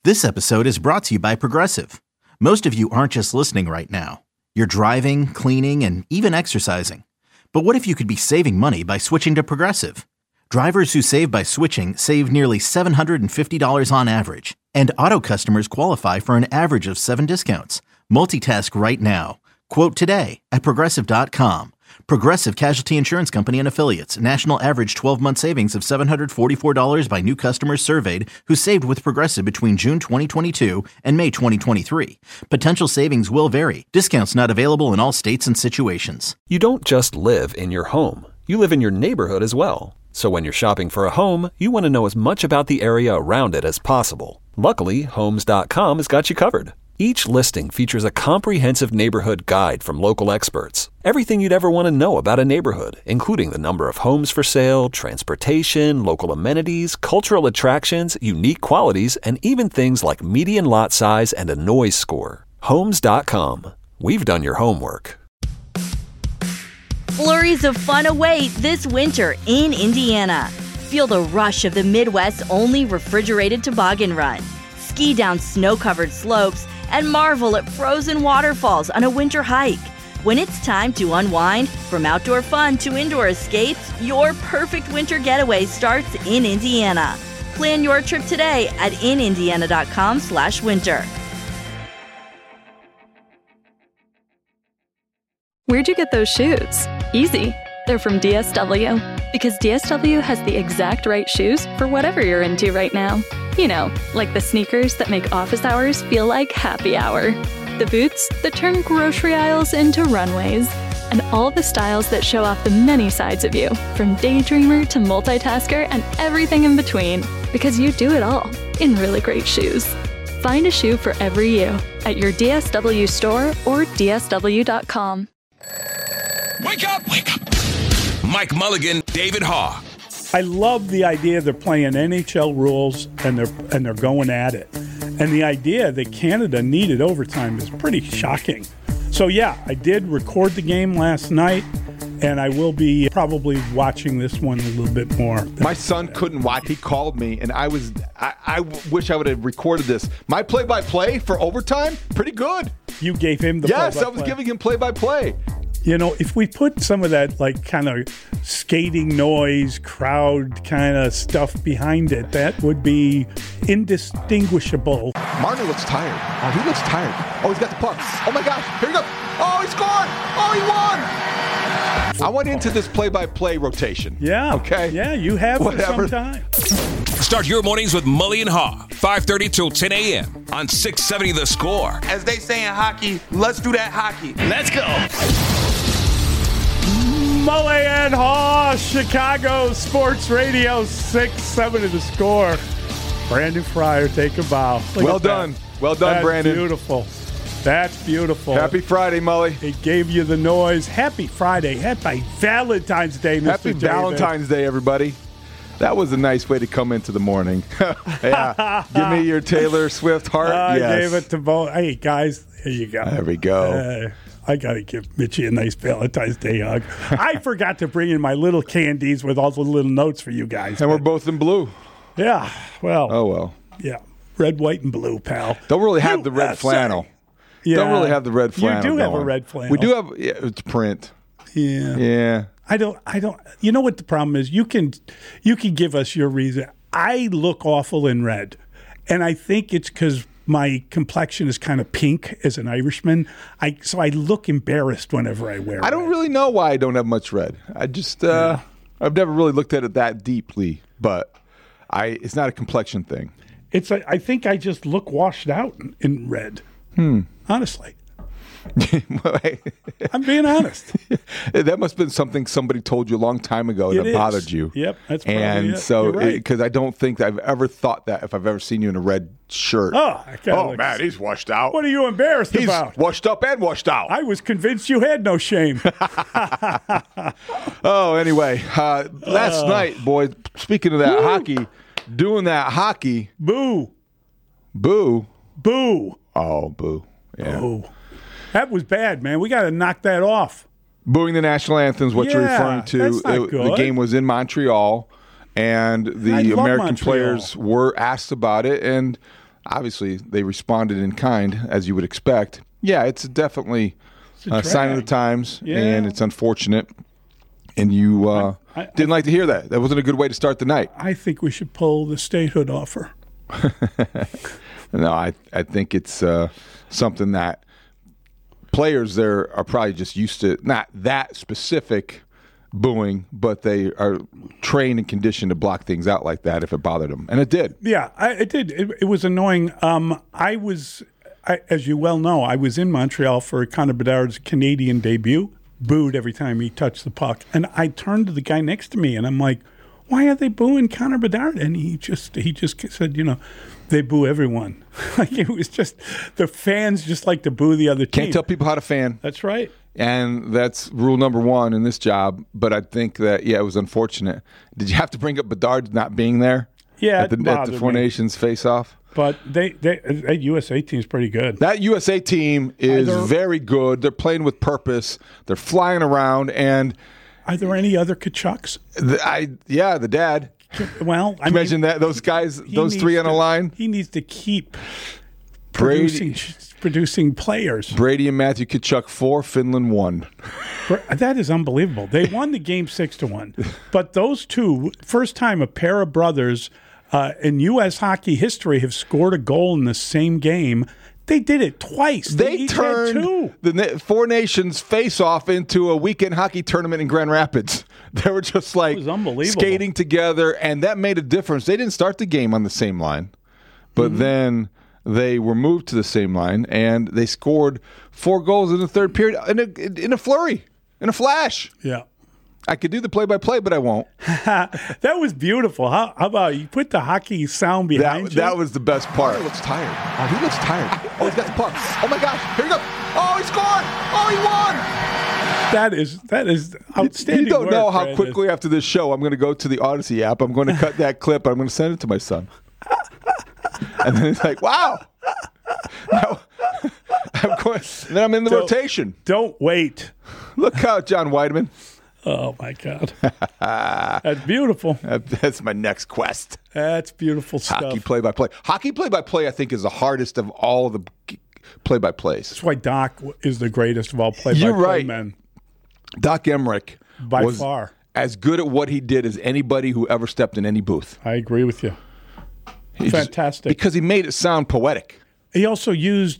This episode is brought to you by Progressive. Most of you aren't just listening right now. You're driving, cleaning, and even exercising. But what if you could be saving money by switching to Progressive? Drivers who save by switching save nearly $750 on average. And auto customers qualify for an average of 7 discounts. Multitask right now. Quote today at Progressive.com. Progressive Casualty Insurance Company and Affiliates. National average 12-month savings of $744 by new customers surveyed who saved with Progressive between June 2022 and May 2023. Potential savings will vary. Discounts not available in all states and situations. You don't just live in your home. You live in your neighborhood as well. So when you're shopping for a home, you want to know as much about the area around it as possible. Luckily, Homes.com has got you covered. Each listing features a comprehensive neighborhood guide from local experts. Everything you'd ever want to know about a neighborhood, including the number of homes for sale, transportation, local amenities, cultural attractions, unique qualities, and even things like median lot size and a noise score. Homes.com. We've done your homework. Flurries of fun await this winter in Indiana. Feel the rush of the Midwest's only refrigerated toboggan run. Ski down snow-covered slopes and marvel at frozen waterfalls on a winter hike. When it's time to unwind, from outdoor fun to indoor escapes, your perfect winter getaway starts in Indiana. Plan your trip today at inindiana.com/winter. Where'd you get those shoes? Easy. They're from DSW. Because DSW has the exact right shoes for whatever you're into right now. You know, like the sneakers that make office hours feel like happy hour. The boots that turn grocery aisles into runways. And all the styles that show off the many sides of you, from daydreamer to multitasker and everything in between. Because you do it all in really great shoes. Find a shoe for every you at your DSW store or DSW.com. Wake up! Wake up! Mike Mulligan, David Haugh. I love the idea they're playing NHL rules and they're going at it. And the idea that Canada needed overtime is pretty shocking. So yeah, I did record the game last night, and I will be probably watching this one a little bit more. My son couldn't watch. He called me, and I wish I would have recorded this. My play-by-play for overtime, pretty good. You gave him the play-by-play? Yes, I was giving him play-by-play. You know, if we put some of that, like, kind of skating noise, crowd kind of stuff behind it, that would be indistinguishable. Marner looks tired. Oh, he looks tired. Oh, he's got the puck. Oh, my gosh. Here he goes. Oh, he scored. Oh, he won. I went into this play-by-play rotation. Yeah. Okay? Yeah, you have Whatever. for some time. Start your mornings with Mully and Haugh, 5:30 till 10 a.m. on 670 The Score. As they say in hockey, let's do that hockey. Let's go. Mully and Haugh, Chicago Sports Radio, 6-7 The Score. Brandon Fryer, take a bow. Well done. Well done, That's Brandon. Beautiful. That's beautiful. Happy Friday, Mully. It gave you the noise. Happy Friday. Happy Valentine's Day, Mr. Happy David. Valentine's Day, everybody. That was a nice way to come into the morning. Yeah. Give me your Taylor Swift heart. I Yes. gave it to both. Hey, guys, here you go. There we go. I got to give Mitchie a nice Valentine's Day hug. I forgot to bring in my little candies with all the little notes for you guys. And we're both in blue. Yeah, well. Oh, well. Yeah, red, white, and blue, pal. Don't really have the red flannel. Yeah. Don't really have the red flannel. You do have going. a red flannel. We do have, yeah, it's print. Yeah. Yeah. I don't, you know what the problem is? You can give us your reason. I look awful in red. And I think it's because my complexion is kind of pink as an Irishman. So I look embarrassed whenever I wear it. I don't really know why I don't have much red. I just, I've never really looked at it that deeply, but it's not a complexion thing. I think I just look washed out in red. Honestly. I'm being honest. That must have been something somebody told you a long time ago that bothered you. Yep, that's probably and it. so You're right. because I don't think that I've ever thought that if I've ever seen you in a red shirt. Oh, man, he's washed out. What are you embarrassed He's about? washed up and washed out. I was convinced you had no shame. Oh, anyway, last night, boys. Speaking of that hockey, doing that hockey. Boo. Boo. Boo. Oh, boo. Yeah. Boo. That was bad, man. We got to knock that off. Booing the national anthem is what you're referring to. That's not good. The game was in Montreal, and the American players were asked about it, and obviously they responded in kind, as you would expect. Yeah, it's definitely a sign of the times, and it's unfortunate. And you didn't like to hear that. That wasn't a good way to start the night. I think we should pull the statehood offer. No, I think it's something that players there are probably just used to, not that specific booing, but they are trained and conditioned to block things out like that if it bothered them. And it did. Yeah, it did. It was annoying. As you well know, I was in Montreal for Connor Bedard's Canadian debut, booed every time he touched the puck. And I turned to the guy next to me, and I'm like, why are they booing Connor Bedard? And he just said, they boo everyone. Like, it was just, the fans just like to boo the other team. Can't tell people how to fan. That's right. And that's rule number one in this job. But I think that, it was unfortunate. Did you have to bring up Bedard not being there? Yeah, at the Four Nations face-off? But that USA team is pretty good. That USA team is very good. They're playing with purpose. They're flying around. And are there any other Kachucks? The dad. Well, imagine that those guys, those three on a line. He needs to keep producing players. Brady and Matthew Tkachuk 4, Finland 1. That is unbelievable. They won the game 6-1, but those two, first time a pair of brothers in U.S. hockey history have scored a goal in the same game. They did it twice. They turned the Four Nations face-off into a weekend hockey tournament in Grand Rapids. They were just like skating together, and that made a difference. They didn't start the game on the same line, but then they were moved to the same line, and they scored 4 goals in the third period in a flurry, in a flash. Yeah. I could do the play-by-play, but I won't. That was beautiful. How about you put the hockey sound behind you? That was the best part. He looks tired. Oh, he looks tired. Oh, he's got the puck. Oh, my gosh. Here he goes. Oh, he scored. Oh, he won. That is outstanding. You don't know how Brandon. quickly after this show I'm going to go to the Odyssey app. I'm going to cut that clip, and I'm going to send it to my son. And then he's like, wow. Now, then I'm in the rotation. Don't wait. Look out, John Weidman. Oh, my God. That's beautiful. That's my next quest. That's beautiful stuff. Hockey play-by-play. Hockey play-by-play, I think, is the hardest of all the play-by-plays. That's why Doc is the greatest of all play-by-play men. Doc Emmerich was far as good at what he did as anybody who ever stepped in any booth. I agree with you. Fantastic. Because he made it sound poetic. He also used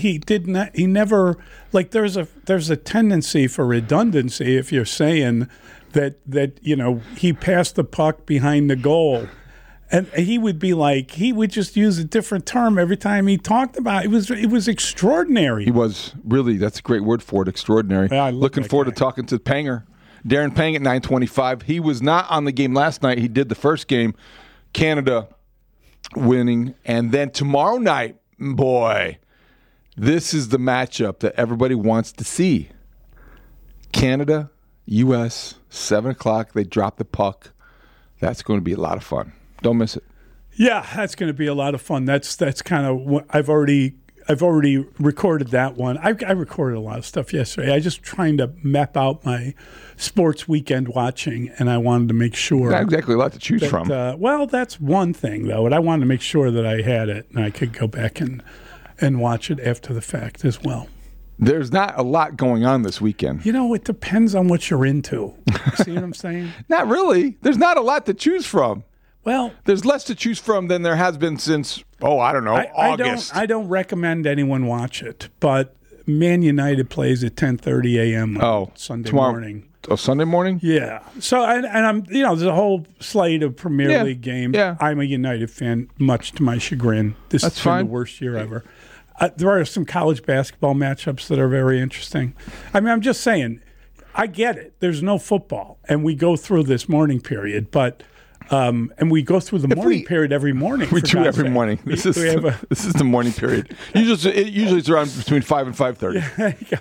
there's a tendency for redundancy if you're saying that he passed the puck behind the goal. And he would just use a different term every time he talked about it. It was extraordinary. He was really, that's a great word for it, extraordinary. Yeah, looking forward to talking to Panger. Darren Pang at 9:25. He was not on the game last night. He did the first game, Canada winning. And then tomorrow night, boy, this is the matchup that everybody wants to see. Canada, U.S., 7 o'clock. They drop the puck. That's going to be a lot of fun. Don't miss it. Yeah, that's going to be a lot of fun. That's kind of what I've already recorded that one. I recorded a lot of stuff yesterday. I just trying to map out my sports weekend watching, and I wanted to make sure. Not exactly a lot to choose from. Well, that's one thing, though. And I wanted to make sure that I had it, and I could go back and watch it after the fact as well. There's not a lot going on this weekend. It depends on what you're into. See what I'm saying? Not really. There's not a lot to choose from. Well, there's less to choose from than there has been since, August. I don't recommend anyone watch it, but Man United plays at 10:30 a.m. on Sunday morning. Oh, Sunday morning? Yeah. So, and I'm, there's a whole slate of Premier League games. Yeah. I'm a United fan, much to my chagrin. This has been the worst year ever. There are some college basketball matchups that are very interesting. I mean, I'm just saying, I get it. There's no football, and we go through this morning period, but and we go through the morning period every morning. We do every morning. This is the morning period. Usually it's around between 5 and 5:30.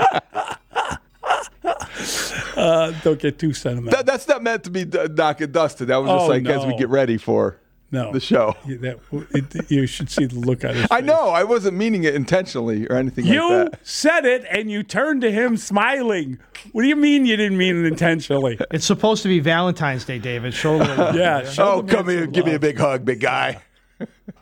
Don't get too sentimental. That's not meant to be knock and dusted. That was just as we get ready for the show. You should see the look on his face. I know. I wasn't meaning it intentionally or anything like that. You said it, and you turned to him smiling. What do you mean you didn't mean it intentionally? It's supposed to be Valentine's Day, David. Show a little love. Yeah. Come here. Give me a big hug, big guy.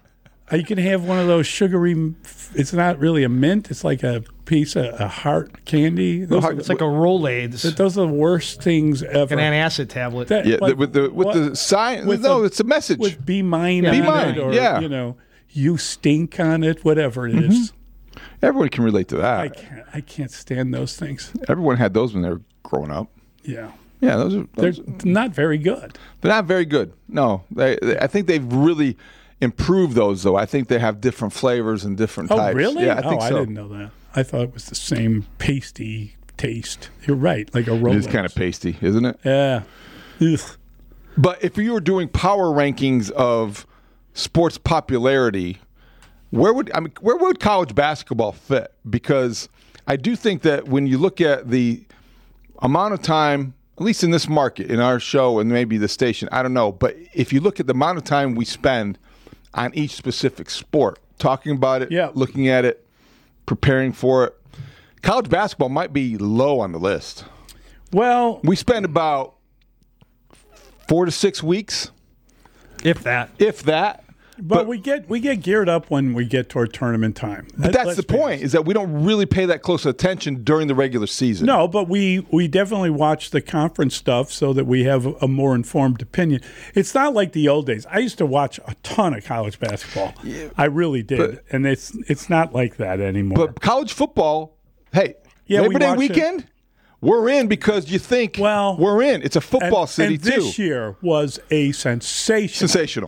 You can have one of those sugary. It's not really a mint. It's like a piece of a heart candy. It's like a Rolaids. Those are the worst things ever. An antacid tablet. With the sign. It's a message. With be mine. Be on mine. It, or, Yeah. You stink on it. Whatever it is. Everyone can relate to that. I can't stand those things. Everyone had those when they were growing up. Yeah. Yeah, those are. They're not very good. They're not very good. No, I think they've really improved those, though. I think they have different flavors and different types. Oh, really? Yeah, I think so. I didn't know that. I thought it was the same pasty taste. You're right, like a Rolaids. It is kind of pasty, isn't it? Yeah. Ugh. But if you were doing power rankings of sports popularity, where would college basketball fit? Because I do think that when you look at the amount of time, at least in this market, in our show and maybe the station, I don't know, but if you look at the amount of time we spend on each specific sport, talking about it, looking at it, preparing for it, college basketball might be low on the list. Well, we spend about 4 to 6 weeks, if that. But we get geared up when we get toward tournament time. But that's the point, is that we don't really pay that close attention during the regular season. No, but we definitely watch the conference stuff so that we have a more informed opinion. It's not like the old days. I used to watch a ton of college basketball. Yeah, I really did. And it's not like that anymore. But college football, hey, Labor Day weekend, we're in because you think we're in. It's a football city, too. This year was a sensational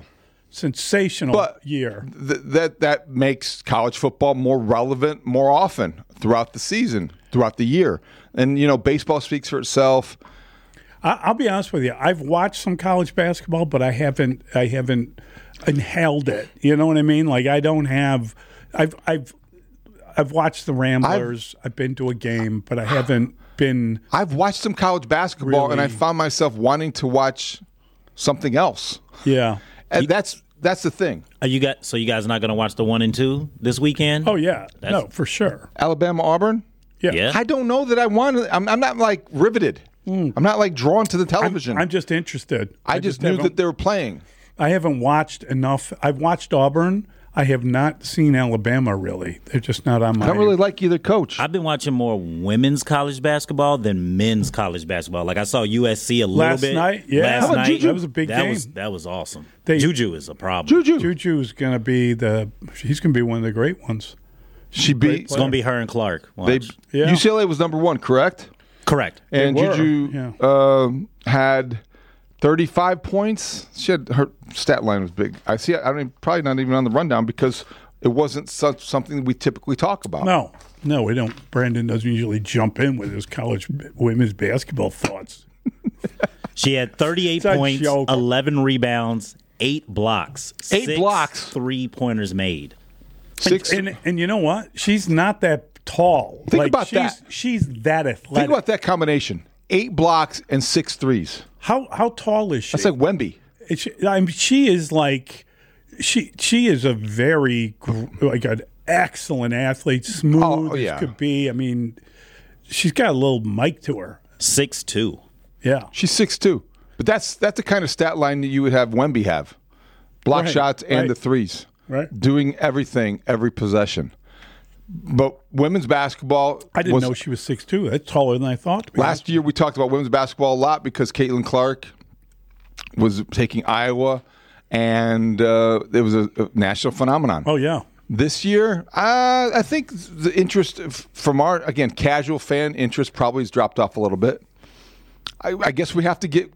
year. That makes college football more relevant more often throughout the season, throughout the year. And, baseball speaks for itself. I'll be honest with you. I've watched some college basketball, but I haven't inhaled it. You know what I mean? Like I don't have I've watched the Ramblers. I've been to a game, but I haven't been. I've watched some college basketball and I found myself wanting to watch something else. Yeah. And that's the thing. You guys are not going to watch the 1 and 2 this weekend? Oh yeah, no, for sure. Alabama, Auburn. Yeah. I don't know that I want to. I'm not like riveted. I'm not like drawn to the television. I'm just interested. I just knew that they were playing. I haven't watched enough. I've watched Auburn. I have not seen Alabama, really. They're just not on my... I don't really like either coach. I've been watching more women's college basketball than men's college basketball. Like, I saw USC a little bit. Last night? Yeah. Last night. Juju? That was a big game. That was awesome. Juju is a problem. Juju is going to be she's going to be one of the great ones. It's going to be her and Clark. UCLA was number 1, correct? Correct. And Juju had 35 points. Her stat line was big. Probably not even on the rundown because it wasn't something we typically talk about. No, we don't. Brandon doesn't usually jump in with his college women's basketball thoughts. She had 38 points, 11 rebounds, 8 blocks. 8 blocks. 3-pointers made. 6. And you know what? She's not that tall. Think about that. She's that athletic. Think about that combination. 8 blocks and 6 threes. How tall is she? That's like Wemby. She is like she is a very an excellent athlete, smooth as could be. I mean, she's got a little mic to her. 6'2". Yeah, she's 6'2". But that's the kind of stat line that you would have Wemby have: block shots and the threes, doing everything, every possession. But women's basketball, I didn't know she was 6'2". That's taller than I thought. Last year we talked about women's basketball a lot because Caitlin Clark was taking Iowa, and it was a national phenomenon. Oh yeah. This year, I think the interest from our casual fan interest probably has dropped off a little bit. I guess we have to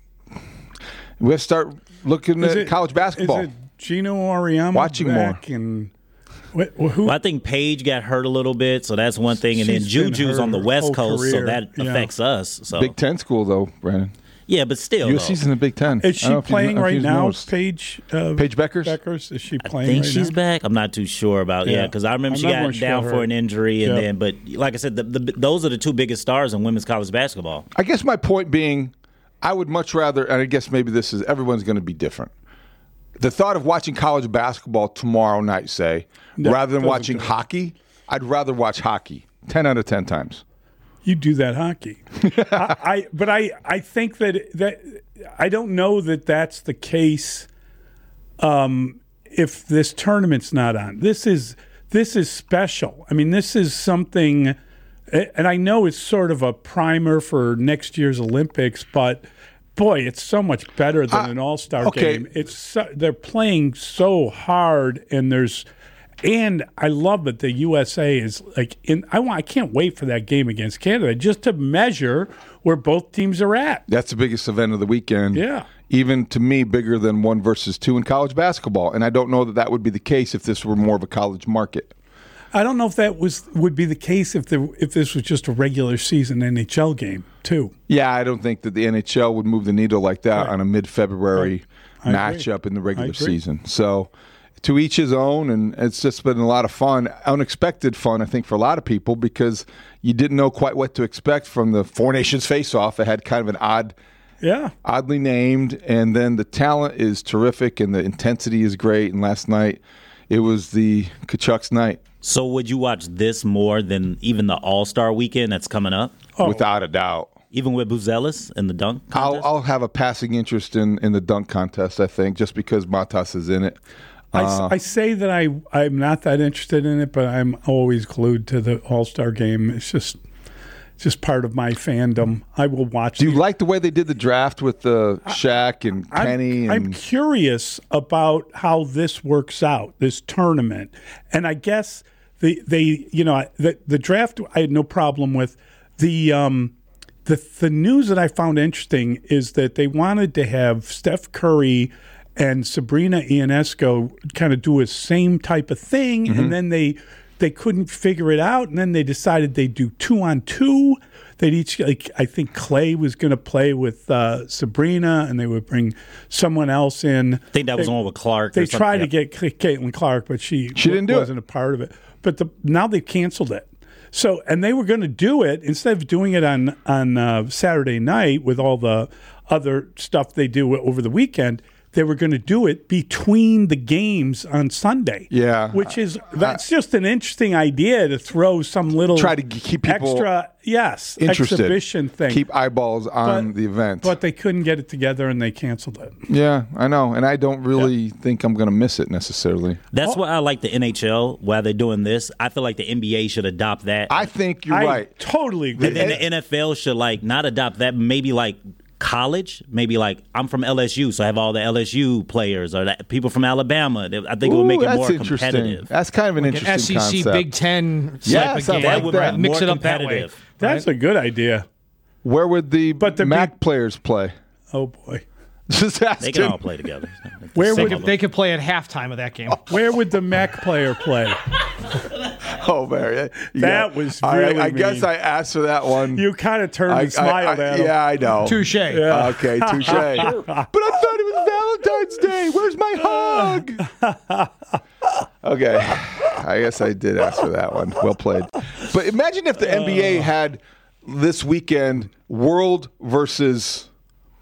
start looking at college basketball. Is it Gino Auriemma watching back more? And Well, I think Paige got hurt a little bit, so that's one thing. And then Juju's on the West Coast, so that affects us. So. Big Ten school, though, Brandon. Yeah, because still, USC's in the Big Ten. Is she playing right now? Paige Beckers? Is she playing? I think she's back. I'm not too sure about because I remember she got down for an injury, and then. But like I said, those are the 2 biggest stars in women's college basketball. I guess my point being, I would much rather, and I guess maybe this is everyone's going to be different. The thought of watching college basketball tomorrow night, rather than watching hockey, I'd rather watch hockey 10 out of 10 times. You do that hockey. But I think that I don't know that that's the case if this tournament's not on. This is special. I mean, this is something, and I know it's sort of a primer for next year's Olympics, but boy, it's so much better than an all-star game. They're playing so hard, and I love that the USA is like I can't wait for that game against Canada just to measure where both teams are at. That's the biggest event of the weekend. Yeah. Even to me, bigger than 1 versus 2 in college basketball. And I don't know that would be the case if this were more of a college market. I don't know if that would be the case if this was just a regular season NHL game too. Yeah, I don't think that the NHL would move the needle like that on a mid-February matchup in the regular season. So to each his own, and it's just been a lot of fun, unexpected fun, I think, for a lot of people because you didn't know quite what to expect from the Four Nations face-off. It had kind of an oddly named, and then the talent is terrific and the intensity is great. And last night, it was the Tkachuk's night. So would you watch this more than even the All-Star weekend that's coming up? Without a doubt. Even with Buzelis in the dunk contest? I'll have a passing interest in the dunk contest, I think, just because Matas is in it. I say that I'm not that interested in it, but I'm always glued to the All-Star game. It's just part of my fandom. I will watch. Do you like the way they did the draft with Shaq and Kenny? I'm curious about how this works out, this tournament. And I guess the draft I had no problem with. The news that I found interesting is that they wanted to have Steph Curry and Sabrina Ionescu kind of do a same type of thing, and then they couldn't figure it out, and then they decided they'd do 2-on-2. They'd each, I think Clay was going to play with Sabrina, and they would bring someone else in. I think that was on with Clark. They tried to get Caitlin Clark, but she wasn't a part of it. But now they've canceled it. So, and they were going to do it instead of doing it on Saturday night with all the other stuff they do over the weekend. They were going to do it between the games on Sunday. Yeah. That's just an interesting idea to throw some little try to keep people extra interested. Exhibition thing. Keep eyeballs on the event. But they couldn't get it together and they canceled it. Yeah, I know. And I don't really think I'm going to miss it necessarily. That's why I like the NHL, while they're doing this. I feel like the NBA should adopt that. I think you're right. Totally agree. And then the NFL should not adopt that, maybe college, maybe I'm from LSU, so I have all the LSU players or people from Alabama. I think it would make it more competitive. That's kind of an interesting SEC, concept. Big Ten type of game. That would mix it up that way. That's a good idea. Where would the MAC players play? Oh boy. Just ask They can all play together. They could play at halftime of that game. Where would the MAC player play? Oh, Mary. That was really I guess I asked for that one. You kind of turned and smiled at him. Yeah, I know. Touche. Yeah. Okay, touche. But I thought it was Valentine's Day. Where's my hug? Okay. I guess I did ask for that one. Well played. But imagine if the NBA had this weekend World versus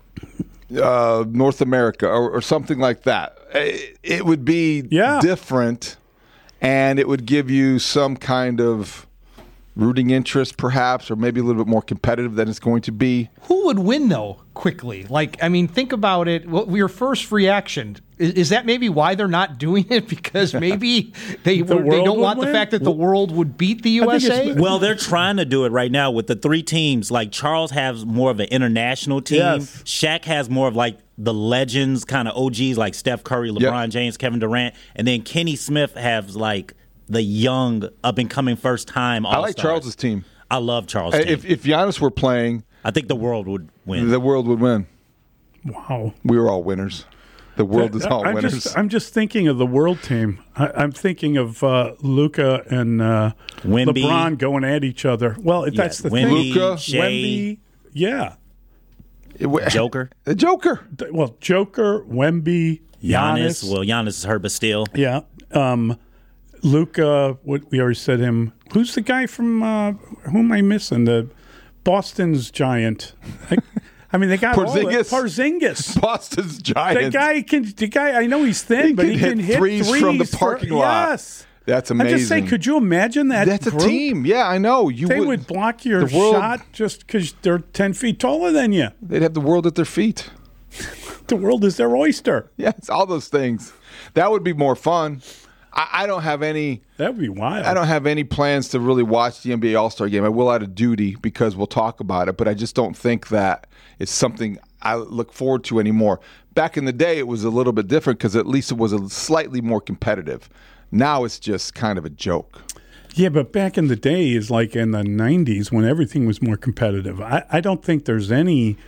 North America or something like that. It would be different, and it would give you some kind of rooting interest, perhaps, or maybe a little bit more competitive than it's going to be. Who would win, though, quickly? Think about it. Your first reaction, is that maybe why they're not doing it? Because maybe they don't want the fact that the world would beat the USA? Well, they're trying to do it right now with the three teams. Charles has more of an international team. Yes. Shaq has more of the legends, kind of OGs like Steph Curry, LeBron James, Kevin Durant. And then Kenny Smith has the young, up-and-coming first-time All-Stars. I like Charles's team. I love Charles' team. If Giannis were playing, I think the world would win. The world would win. Wow. We were all winners. The world is all winners. I'm just thinking of the world team. I'm thinking of Luka and LeBron going at each other. Well, that's the thing. Luka, Wemby, Joker. The Joker. Well, Joker, Wemby, Giannis. Well, Giannis is hurt, but still. Yeah. Luka, we already said him. Who's the guy from, who am I missing? The Boston's giant. They got Porzingis. Boston's giant. The guy, I know he's thin, but he can hit threes from the parking lot. Yes. That's amazing. I'm just saying, could you imagine that? That's group? A team. Yeah, I know. They would block your shot just because they're 10 feet taller than you. They'd have the world at their feet. The world is their oyster. Yeah, it's all those things. That would be more fun. I don't have any. That would be wild. I don't have any plans to really watch the NBA All-Star Game. I will out of duty because we'll talk about it, but I just don't think that it's something I look forward to anymore. Back in the day, it was a little bit different because at least it was a slightly more competitive. Now it's just kind of a joke. Yeah, but back in the day is like in the 90s when everything was more competitive. I don't think there's any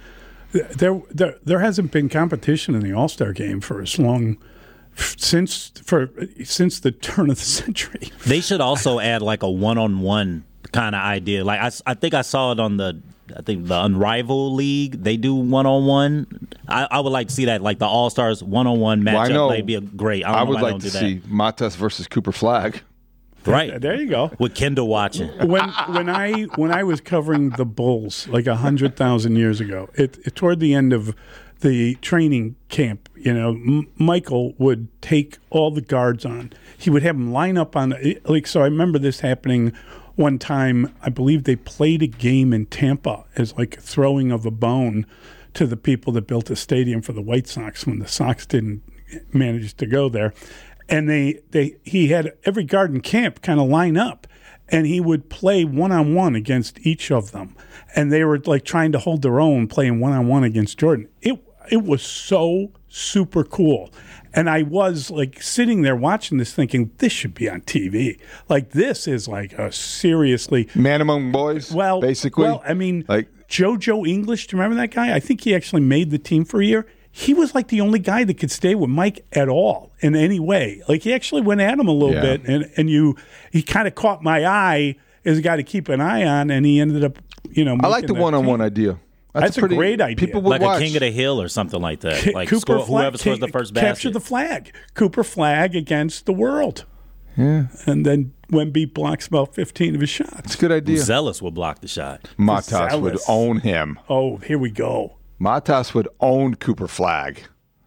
there hasn't been competition in the All-Star Game for as long since the turn of the century. They should also add like a one-on-one kind of idea. Like I think I saw it on the Unrivaled League. They do one-on-one. I would like to see that, like the All-Stars one-on-one matchup. That'd be great. I would like to see Matas versus Cooper Flagg. Right. There you go. With Kendall watching. When I was covering the Bulls like 100,000 years ago, toward the end of the training camp, Michael would take all the guards on. He would have them line up on so I remember this happening one time. I believe they played a game in Tampa as like a throwing of a bone to the people that built a stadium for the White Sox when the Sox didn't manage to go there. And he had every guard in camp kind of line up, and he would play one-on-one against each of them. And they were like trying to hold their own, playing one-on-one against Jordan. It was so super cool. And I was like sitting there watching this thinking, this should be on TV. Like this is like a seriously... Man among boys, basically. Well, I mean, like JoJo English, do you remember that guy? I think he actually made the team for a year. He was like the only guy that could stay with Mike at all in any way. Like he actually went at him a little bit, and he kind of caught my eye as a guy to keep an eye on, and he ended up, I like the one-on-one idea. That's a great idea. People would like watch. a King of the Hill or something like that. Like whoever scores the first basket. Capture the flag. Cooper Flagg against the world. Yeah. And then Wemby blocks about 15 of his shots. It's a good idea. Zealous will block the shot. Matas would own him. Oh, here we go. Matas would own Cooper Flagg.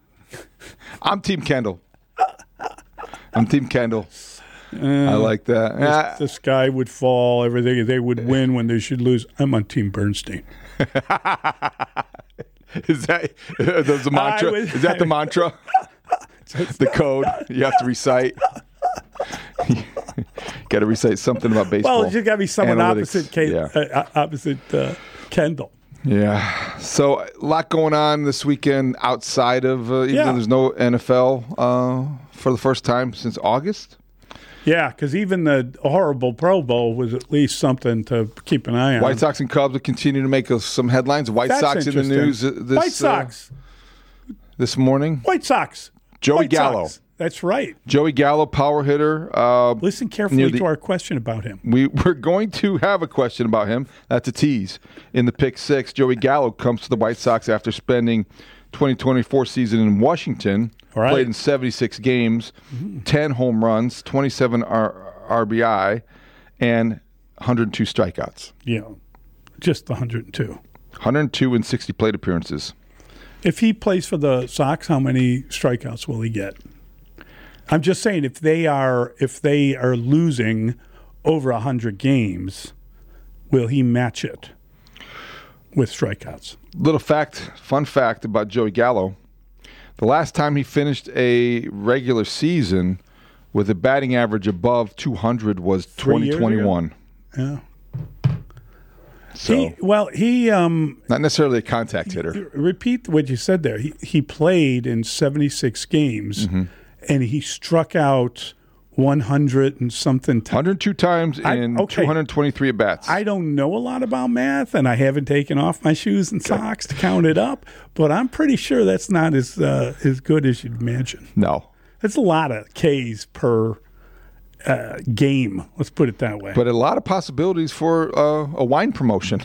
I'm Team Kendall. I like that. The sky would fall. Everything. They would win when they should lose. I'm on Team Bernstein. Is that the mantra? Is that the mantra? The code you have to recite. Got to recite something about baseball. Well, there's got to be someone Analytics. opposite Kendall. Yeah. So a lot going on this weekend outside of even though there's no NFL for the first time since August. Yeah, because even the horrible Pro Bowl was at least something to keep an eye on. White Sox and Cubs will continue to make some headlines. That's Sox in the news White Sox. This morning. White Sox. Joey Gallo. Sox. That's right. Joey Gallo, power hitter. Listen carefully to our question about him. We're going to have a question about him. That's a tease. In the Pick Six, Joey Gallo comes to the White Sox after spending 2024 season in Washington. Right. Played in 76 games, 10 home runs, 27 RBI, and 102 strikeouts. Yeah, just 102. 102 in 60 plate appearances. If he plays for the Sox, how many strikeouts will he get? I'm just saying, if they are losing over 100 games, will he match it with strikeouts? Fun fact about Joey Gallo. The last time he finished a regular season with a batting average above 200 was 2021. Yeah. So, he not necessarily a contact hitter. Repeat what you said there. He played in 76 games, and he struck out 100 and something times. 102 times in 223 at-bats. I don't know a lot about math, and I haven't taken off my shoes and socks to count it up, but I'm pretty sure that's not as good as you'd imagine. No. That's a lot of Ks per game. Let's put it that way. But a lot of possibilities for a wine promotion.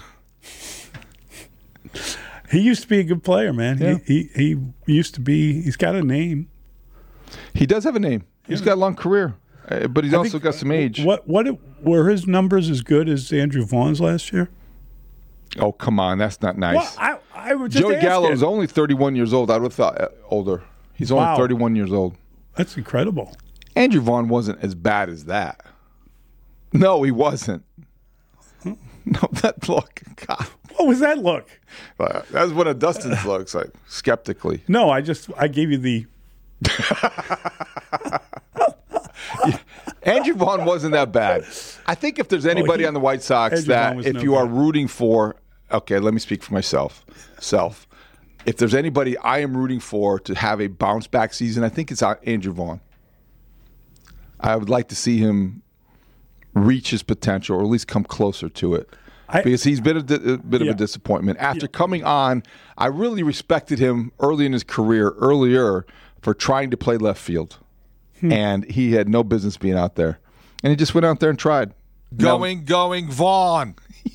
He used to be a good player, man. Yeah. He used to be. He's got a name. He does have a name. He's got a long career, but he's also got some age. What were his numbers as good as Andrew Vaughn's last year? Oh, come on, that's not nice. Well, I was just Joey Gallo is only 31 years old. I would have thought older. He's only 31 years old. That's incredible. Andrew Vaughn wasn't as bad as that. No, he wasn't. No, that look. God. What was that look? That's one of Dustin's looks like, skeptically. No, I gave you the Andrew Vaughn wasn't that bad. I think if there's anybody on the White Sox Andrew that Vaughn was if no you are good. rooting for, okay, let me speak for myself. If there's anybody I am rooting for to have a bounce back season, I think it's Andrew Vaughn. I would like to see him reach his potential, or at least come closer to it. Because he's been a bit of a disappointment. After coming on, I really respected him early in his career, for trying to play left field. And he had no business being out there. And he just went out there and tried. Going, Vaughn.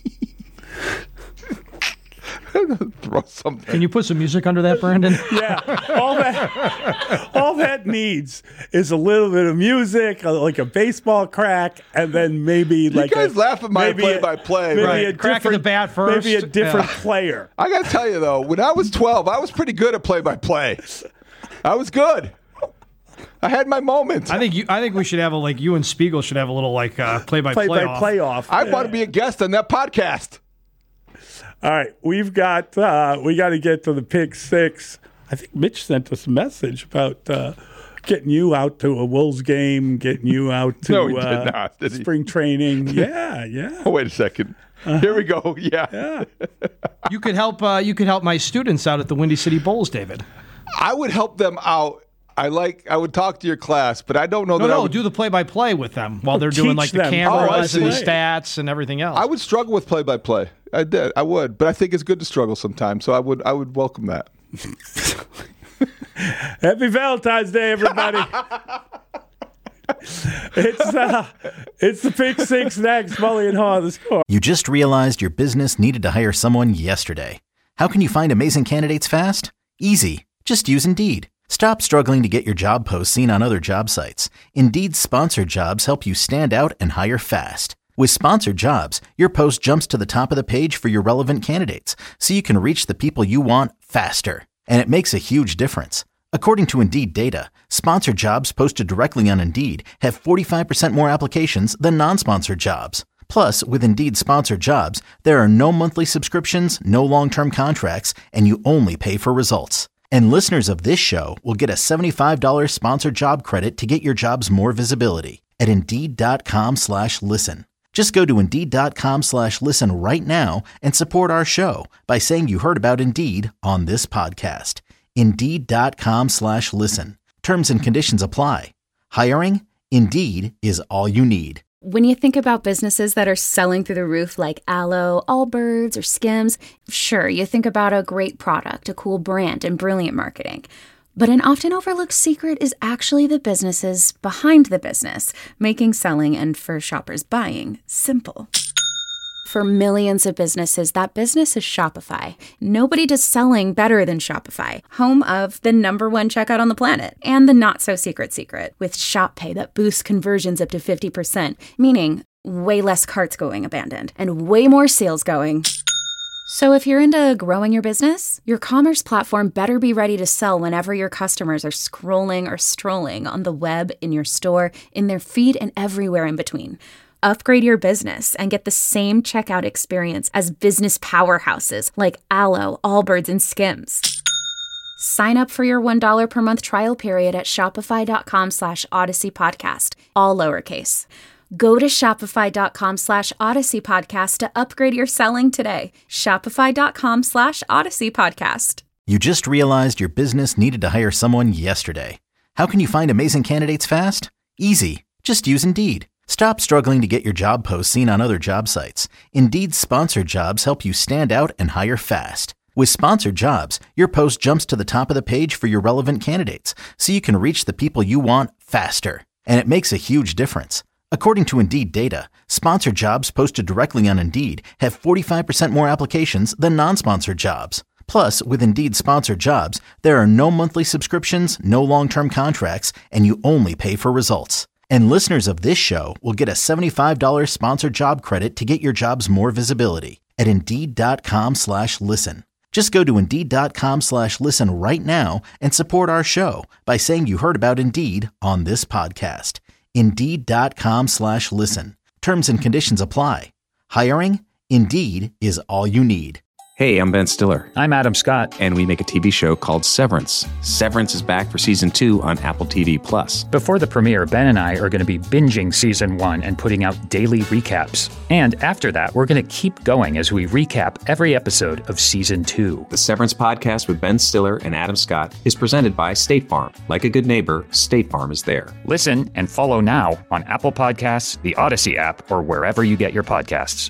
Throw something. Can you put some music under that, Brandon? Yeah, all that needs is a little bit of music, like a baseball crack, and then maybe like you guys laugh at my play-by-play, maybe right? a Cracking the bat first, maybe a different player. I got to tell you though, when I was 12, I was pretty good at play-by-play. I was good. I had my moments. I think we should have you and Spiegel should have a little play-by-play off. I want to be a guest on that podcast. All right, we got to get to the pick six. I think Mitch sent us a message about getting you out to a Wolves game, getting you out to no, he did not, did he? Spring training. Yeah. Oh, wait a second. Here we go. Yeah. You could help my students out at the Windy City Bowls, David. I would help them out. I would talk to your class, but I don't know that I would do the play-by-play with them while they're doing the cameras and the stats and everything else. I would struggle with play-by-play. I would, but I think it's good to struggle sometimes. So I would welcome that. Happy Valentine's Day, everybody. It's the pick six next. Mully and Haw, the score. You just realized your business needed to hire someone yesterday. How can you find amazing candidates fast? Easy. Just use Indeed. Stop struggling to get your job posts seen on other job sites. Indeed's sponsored jobs help you stand out and hire fast. With sponsored jobs, your post jumps to the top of the page for your relevant candidates, so you can reach the people you want faster. And it makes a huge difference. According to Indeed data, sponsored jobs posted directly on Indeed have 45% more applications than non-sponsored jobs. Plus, with Indeed sponsored jobs, there are no monthly subscriptions, no long-term contracts, and you only pay for results. And listeners of this show will get a $75 sponsored job credit to get your jobs more visibility at Indeed.com/listen. Just go to Indeed.com/listen right now and support our show by saying you heard about Indeed on this podcast. Indeed.com/listen. Terms and conditions apply. Hiring? Indeed is all you need. When you think about businesses that are selling through the roof like Aloe, Allbirds, or Skims, sure, you think about a great product, a cool brand, and brilliant marketing. But an often overlooked secret is actually the businesses behind the business, making selling and for shoppers buying simple. For millions of businesses, that business is Shopify. Nobody does selling better than Shopify, home of the #1 checkout on the planet and the not-so-secret secret with Shop Pay that boosts conversions up to 50%, meaning way less carts going abandoned and way more sales going. So if you're into growing your business, your commerce platform better be ready to sell whenever your customers are scrolling or strolling on the web, in your store, in their feed, and everywhere in between. Upgrade your business and get the same checkout experience as business powerhouses like Aloe, Allbirds, and Skims. Sign up for your $1 per month trial period at shopify.com/Odyssey Podcast, all lowercase. Go to shopify.com/Odyssey Podcast to upgrade your selling today. Shopify.com/Odyssey Podcast. You just realized your business needed to hire someone yesterday. How can you find amazing candidates fast? Easy. Just use Indeed. Stop struggling to get your job posts seen on other job sites. Indeed's sponsored jobs help you stand out and hire fast. With sponsored jobs, your post jumps to the top of the page for your relevant candidates, so you can reach the people you want faster. And it makes a huge difference. According to Indeed data, sponsored jobs posted directly on Indeed have 45% more applications than non-sponsored jobs. Plus, with Indeed sponsored jobs, there are no monthly subscriptions, no long-term contracts, and you only pay for results. And listeners of this show will get a $75 sponsored job credit to get your jobs more visibility at Indeed.com/listen. Just go to Indeed.com/listen right now and support our show by saying you heard about Indeed on this podcast. Indeed.com/listen. Terms and conditions apply. Hiring? Indeed is all you need. Hey, I'm Ben Stiller. I'm Adam Scott. And we make a TV show called Severance. Severance is back for Season 2 on Apple TV+. Before the premiere, Ben and I are going to be binging Season 1 and putting out daily recaps. And after that, we're going to keep going as we recap every episode of Season 2. The Severance podcast with Ben Stiller and Adam Scott is presented by State Farm. Like a good neighbor, State Farm is there. Listen and follow now on Apple Podcasts, the Odyssey app, or wherever you get your podcasts.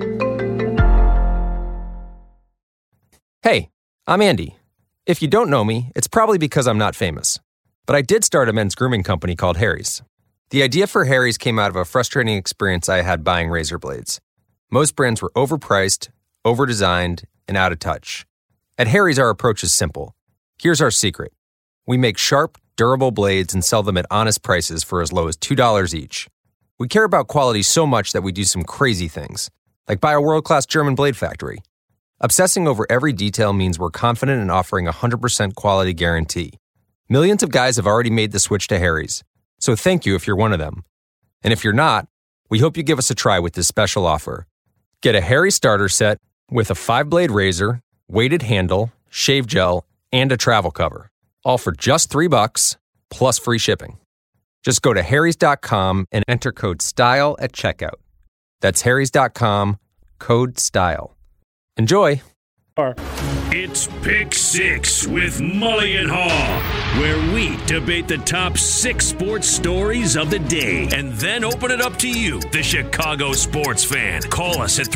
Hey, I'm Andy. If you don't know me, it's probably because I'm not famous. But I did start a men's grooming company called Harry's. The idea for Harry's came out of a frustrating experience I had buying razor blades. Most brands were overpriced, overdesigned, and out of touch. At Harry's, our approach is simple. Here's our secret. We make sharp, durable blades and sell them at honest prices for as low as $2 each. We care about quality so much that we do some crazy things, like buy a world-class German blade factory. Obsessing over every detail means we're confident in offering a 100% quality guarantee. Millions of guys have already made the switch to Harry's, so thank you if you're one of them. And if you're not, we hope you give us a try with this special offer. Get a Harry's starter set with a 5-blade razor, weighted handle, shave gel, and a travel cover, all for just $3 plus free shipping. Just go to harrys.com and enter code STYLE at checkout. That's harrys.com, code STYLE. Enjoy. It's Pick Six with Mully and Haw, where we debate the top 6 sports stories of the day and then open it up to you, the Chicago sports fan. Call us at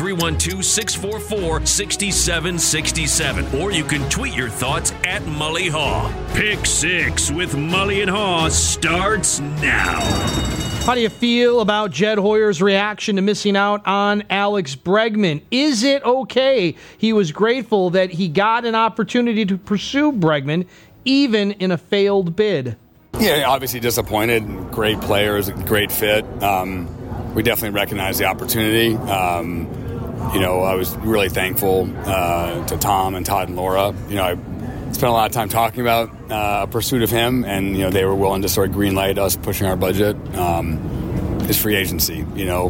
312-644-6767, or you can tweet your thoughts at Mully Haw. Pick Six with Mully and Haw starts now. How do you feel about Jed Hoyer's reaction to missing out on Alex Bregman? Is it okay? He was grateful that he got an opportunity to pursue Bregman, even in a failed bid. Yeah, obviously disappointed. Great players, great fit. We definitely recognize the opportunity. I was really thankful to Tom and Todd and Laura. I spent a lot of time talking about a pursuit of him, and they were willing to sort of greenlight us pushing our budget. His free agency,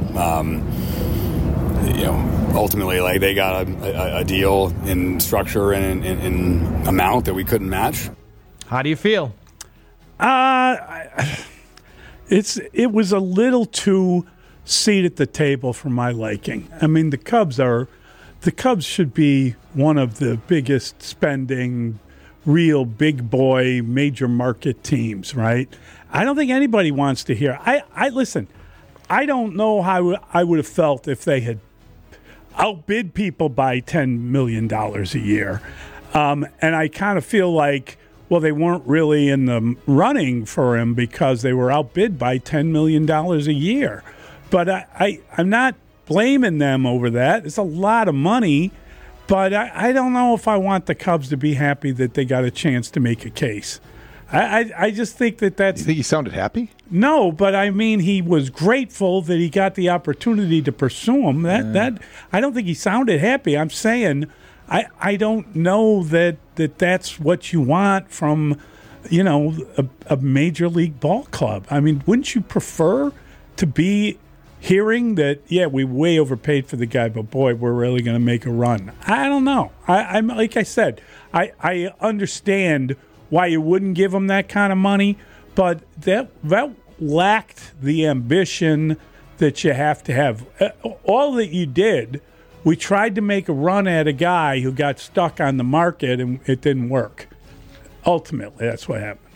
ultimately, like, they got a deal in structure and in amount that we couldn't match. How do you feel? It was a little too seat at the table for my liking. I mean, the Cubs should be one of the biggest spending, real big boy, major market teams, right? I don't think anybody wants to hear. Listen, I don't know how I would have felt if they had outbid people by $10 million a year. And I kind of feel like, well, they weren't really in the running for him because they were outbid by $10 million a year. But I'm not blaming them over that. It's a lot of money. But I don't know if I want the Cubs to be happy that they got a chance to make a case. I just think that's... You think he sounded happy? No, but I mean, he was grateful that he got the opportunity to pursue him. That I don't think he sounded happy. I'm saying I don't know that's what you want from, a major league ball club. I mean, wouldn't you prefer to be hearing that, yeah, we way overpaid for the guy, but boy, we're really going to make a run? I don't know. I'm like I said, I understand why you wouldn't give him that kind of money, but that lacked the ambition that you have to have. All that you did, we tried to make a run at a guy who got stuck on the market, and it didn't work. Ultimately, that's what happened.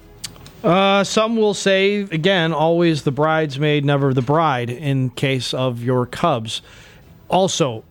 Some will say, again, always the bridesmaid, never the bride in case of your Cubs. Also,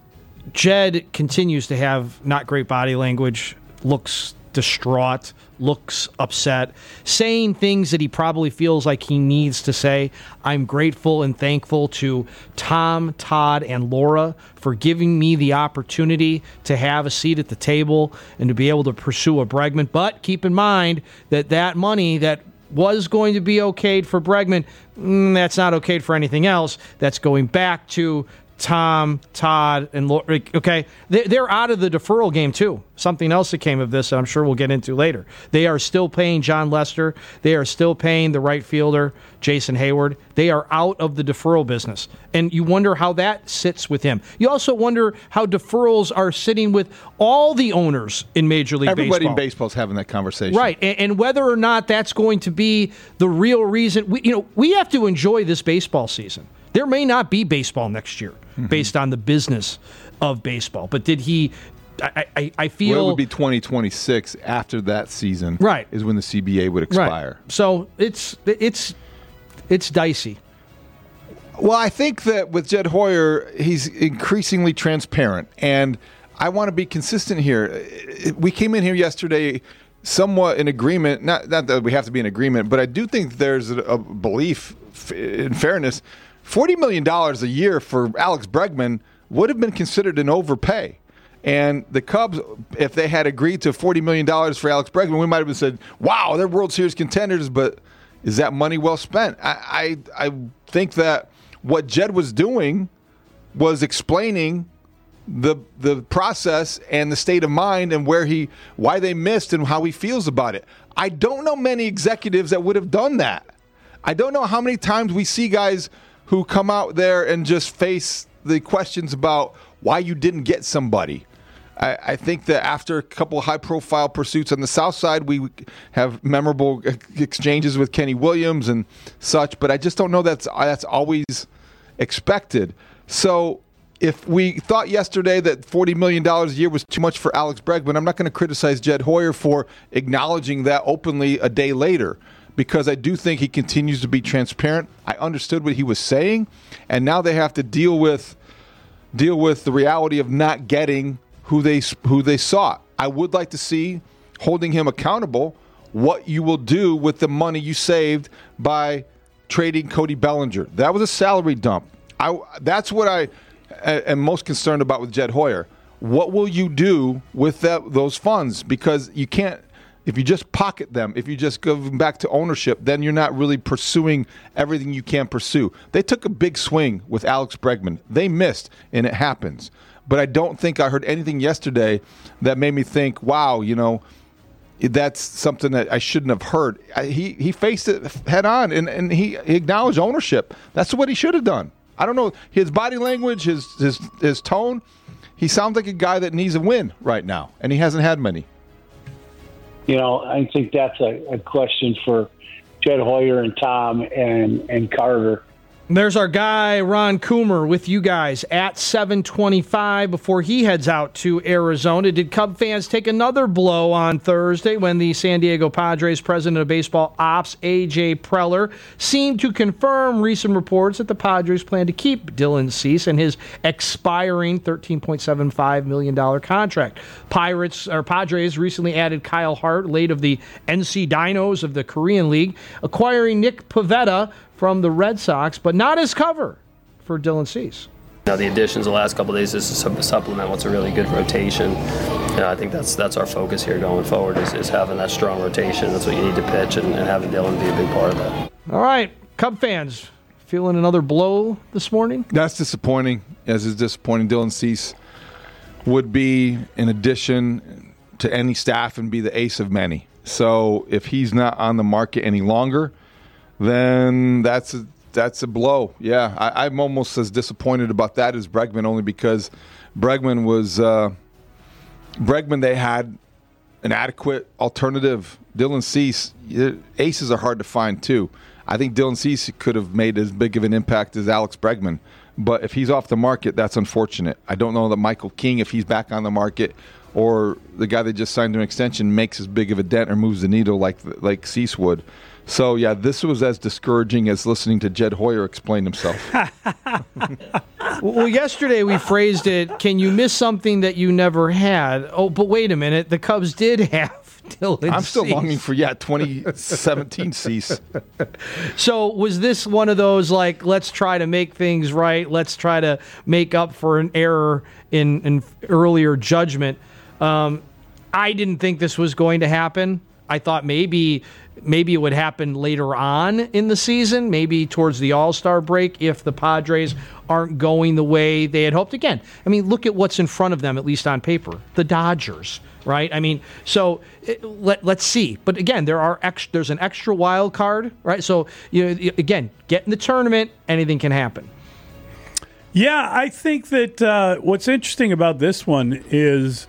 Jed continues to have not great body language, looks distraught, looks upset, saying things that he probably feels like he needs to say. I'm grateful and thankful to Tom, Todd, and Laura for giving me the opportunity to have a seat at the table and to be able to pursue a Bregman. But keep in mind that money that was going to be okayed for Bregman, that's not okayed for anything else. That's going back to Tom, Todd, and Laurie, okay, they're out of the deferral game too. Something else that came of this, I'm sure we'll get into later. They are still paying John Lester. They are still paying the right fielder, Jason Hayward. They are out of the deferral business. And you wonder how that sits with him. You also wonder how deferrals are sitting with all the owners in Major League Baseball. Everybody in baseball is having that conversation. Right, and whether or not that's going to be the real reason. We have to enjoy this baseball season. There may not be baseball next year based on the business of baseball. But did he... I feel... Well, it would be 2026 after that season. Right. Is when the CBA would expire. Right. So it's dicey. Well, I think that with Jed Hoyer, he's increasingly transparent. And I want to be consistent here. We came in here yesterday somewhat in agreement. Not that we have to be in agreement, but I do think there's a belief, in fairness, $40 million a year for Alex Bregman would have been considered an overpay. And the Cubs, if they had agreed to $40 million for Alex Bregman, we might have said, wow, they're World Series contenders, but is that money well spent? I think that what Jed was doing was explaining the process and the state of mind and why they missed and how he feels about it. I don't know many executives that would have done that. I don't know how many times we see guys who come out there and just face the questions about why you didn't get somebody. I think that after a couple of high-profile pursuits on the South Side, we have memorable exchanges with Kenny Williams and such, but I just don't know that's always expected. So if we thought yesterday that $40 million a year was too much for Alex Bregman, I'm not going to criticize Jed Hoyer for acknowledging that openly a day later, because I do think he continues to be transparent. I understood what he was saying, and now they have to deal with the reality of not getting who they sought. I would like to see, holding him accountable, what you will do with the money you saved by trading Cody Bellinger. That was a salary dump. That's what I am most concerned about with Jed Hoyer. What will you do with those funds? Because you can't. If you just pocket them, if you just go back to ownership, then you're not really pursuing everything you can pursue. They took a big swing with Alex Bregman. They missed, and it happens. But I don't think I heard anything yesterday that made me think, wow, that's something that I shouldn't have heard. He faced it head on, and he acknowledged ownership. That's what he should have done. I don't know. His body language, his tone, he sounds like a guy that needs a win right now, and he hasn't had many. I think that's a question for Jed Hoyer and Tom and Carter. There's our guy, Ron Coomer, with you guys at 7:25 before he heads out to Arizona. Did Cub fans take another blow on Thursday when the San Diego Padres president of baseball ops, A.J. Preller, seemed to confirm recent reports that the Padres plan to keep Dylan Cease and his expiring $13.75 million contract. Padres recently added Kyle Hart, late of the NC Dinos of the Korean League, acquiring Nick Pivetta from the Red Sox, but not as cover for Dylan Cease. The additions the last couple of days is to supplement what's a really good rotation. I think that's our focus here going forward is having that strong rotation. That's what you need to pitch, and having Dylan be a big part of that. All right, Cub fans, feeling another blow this morning? That's disappointing, as is disappointing. Dylan Cease would be an addition to any staff and be the ace of many. So if he's not on the market any longer, then that's a blow. Yeah, I'm almost as disappointed about that as Bregman, only because Bregman they had an adequate alternative. Dylan Cease, aces are hard to find too. I think Dylan Cease could have made as big of an impact as Alex Bregman, but if he's off the market, that's unfortunate. I don't know that Michael King, if he's back on the market, or the guy that just signed an extension, makes as big of a dent or moves the needle like Cease would. So, yeah, this was as discouraging as listening to Jed Hoyer explain himself. Well, yesterday we phrased it, can you miss something that you never had? Oh, but wait a minute. The Cubs did have Dylan I'm still Cease. longing for, 2017 Cease. So was this one of those, let's try to make things right, let's try to make up for an error in earlier judgment? I didn't think this was going to happen. I thought maybe it would happen later on in the season, maybe towards the All-Star break if the Padres aren't going the way they had hoped. Again, I mean, look at what's in front of them, at least on paper. The Dodgers, right? I mean, so let's see. But again, there's an extra wild card, right? So, again, get in the tournament, anything can happen. Yeah, I think that what's interesting about this one is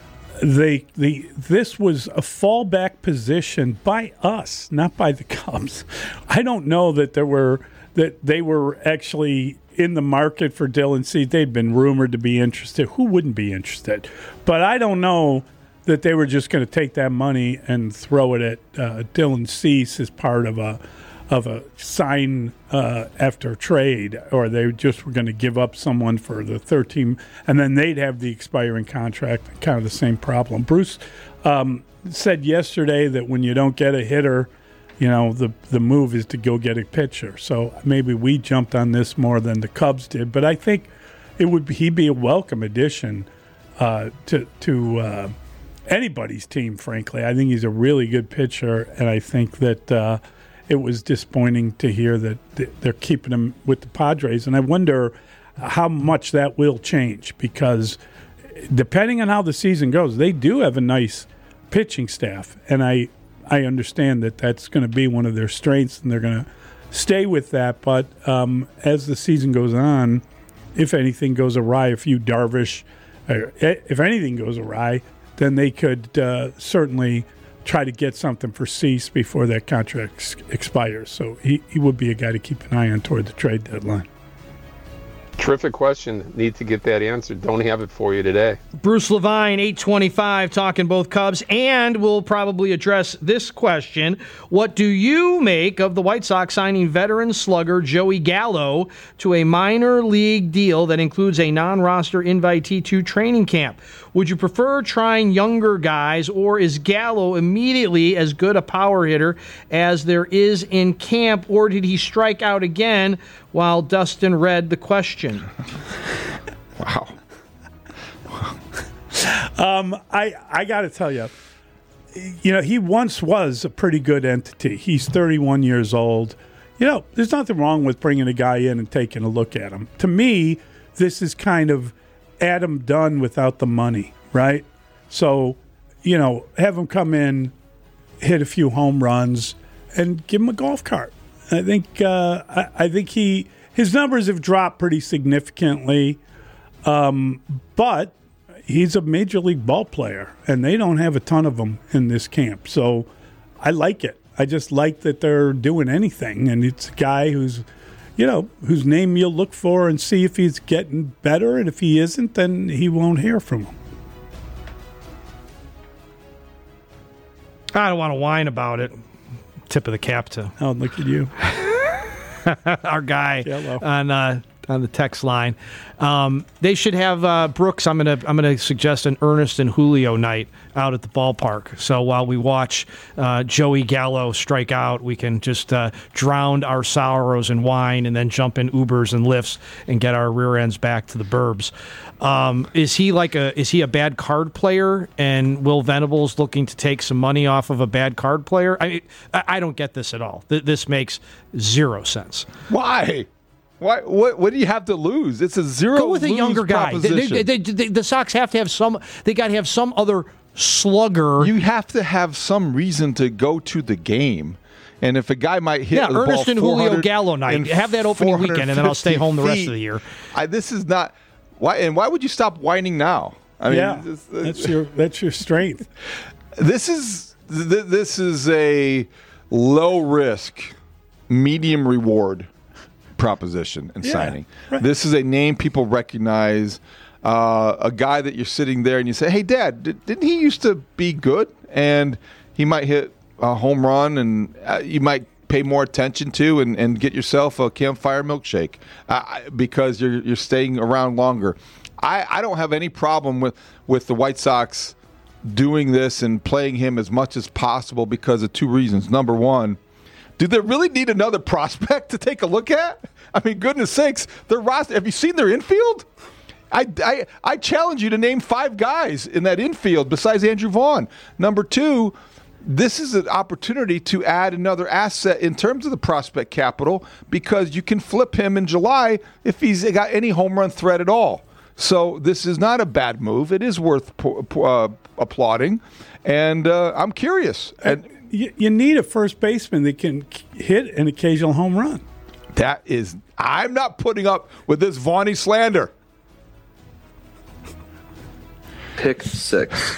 this was a fallback position by us, not by the Cubs. I don't know that they were actually in the market for Dylan Cease. They'd been rumored to be interested. Who wouldn't be interested? But I don't know that they were just going to take that money and throw it at Dylan Cease as part of a sign after trade, or they just were going to give up someone for the 13, and then they'd have the expiring contract, kind of the same problem. Bruce said yesterday that when you don't get a hitter, the move is to go get a pitcher. So maybe we jumped on this more than the Cubs did, but I think he'd be a welcome addition to anybody's team, frankly. I think he's a really good pitcher, and I think that it was disappointing to hear that they're keeping him with the Padres. And I wonder how much that will change, because depending on how the season goes, they do have a nice pitching staff. And I understand that that's going to be one of their strengths, and they're going to stay with that. But as the season goes on, if anything goes awry, if anything goes awry, then they could certainly try to get something for Cease before that contract expires. So he would be a guy to keep an eye on toward the trade deadline. Terrific question. Need to get that answered. Don't have it for you today. Bruce Levine, 825, talking both Cubs, and we'll probably address this question. What do you make of the White Sox signing veteran slugger Joey Gallo to a minor league deal that includes a non-roster invitee to training camp? Would you prefer trying younger guys, or is Gallo immediately as good a power hitter as there is in camp, or did he strike out again while Dustin read the question? Wow. I got to tell you, he once was a pretty good entity. He's 31 years old. There's nothing wrong with bringing a guy in and taking a look at him. To me, this is kind of Adam Dunn without the money, right? So, have him come in, hit a few home runs, and give him a golf cart. I think his numbers have dropped pretty significantly, but he's a major league ball player, and they don't have a ton of them in this camp. So I like it. I just like that they're doing anything, and it's a guy whose name you'll look for and see if he's getting better, and if he isn't, then he won't hear from him. I don't want to whine about it. Tip of the cap to. Oh, look at you. Our guy on the text line. They should have Brooks. I'm gonna suggest an Ernest and Julio night out at the ballpark. So while we watch Joey Gallo strike out, we can just drown our sorrows in wine and then jump in Ubers and Lyfts and get our rear ends back to the burbs. Is he a bad card player, and Will Venables looking to take some money off of a bad card player? I don't get this at all. This makes zero sense. Why? What do you have to lose? It's a zero. Go with a younger guy. The Sox have to have some. They got to have some other slugger. You have to have some reason to go to the game. And if a guy might hit the Ernest ball and Julio Gallo night, have that opening weekend, and then I'll stay home the rest of the year. This is not. Why? And why would you stop whining now? That's your strength. This is a low risk, medium reward proposition and signing. Right. This is a name people recognize, a guy that you're sitting there and you say, hey, Dad, didn't he used to be good? And he might hit a home run, and you might pay more attention to and get yourself a campfire milkshake because you're staying around longer. I don't have any problem with the White Sox doing this and playing him as much as possible because of two reasons. Number one, do they really need another prospect to take a look at? I mean, goodness sakes, their roster. Have you seen their infield? I challenge you to name 5 guys in that infield besides Andrew Vaughn. Number two, this is an opportunity to add another asset in terms of the prospect capital because you can flip him in July if he's got any home run threat at all. So this is not a bad move. It is worth applauding, and I'm curious. And you need a first baseman that can hit an occasional home run. I'm not putting up with this Vaughny slander. Pick 6.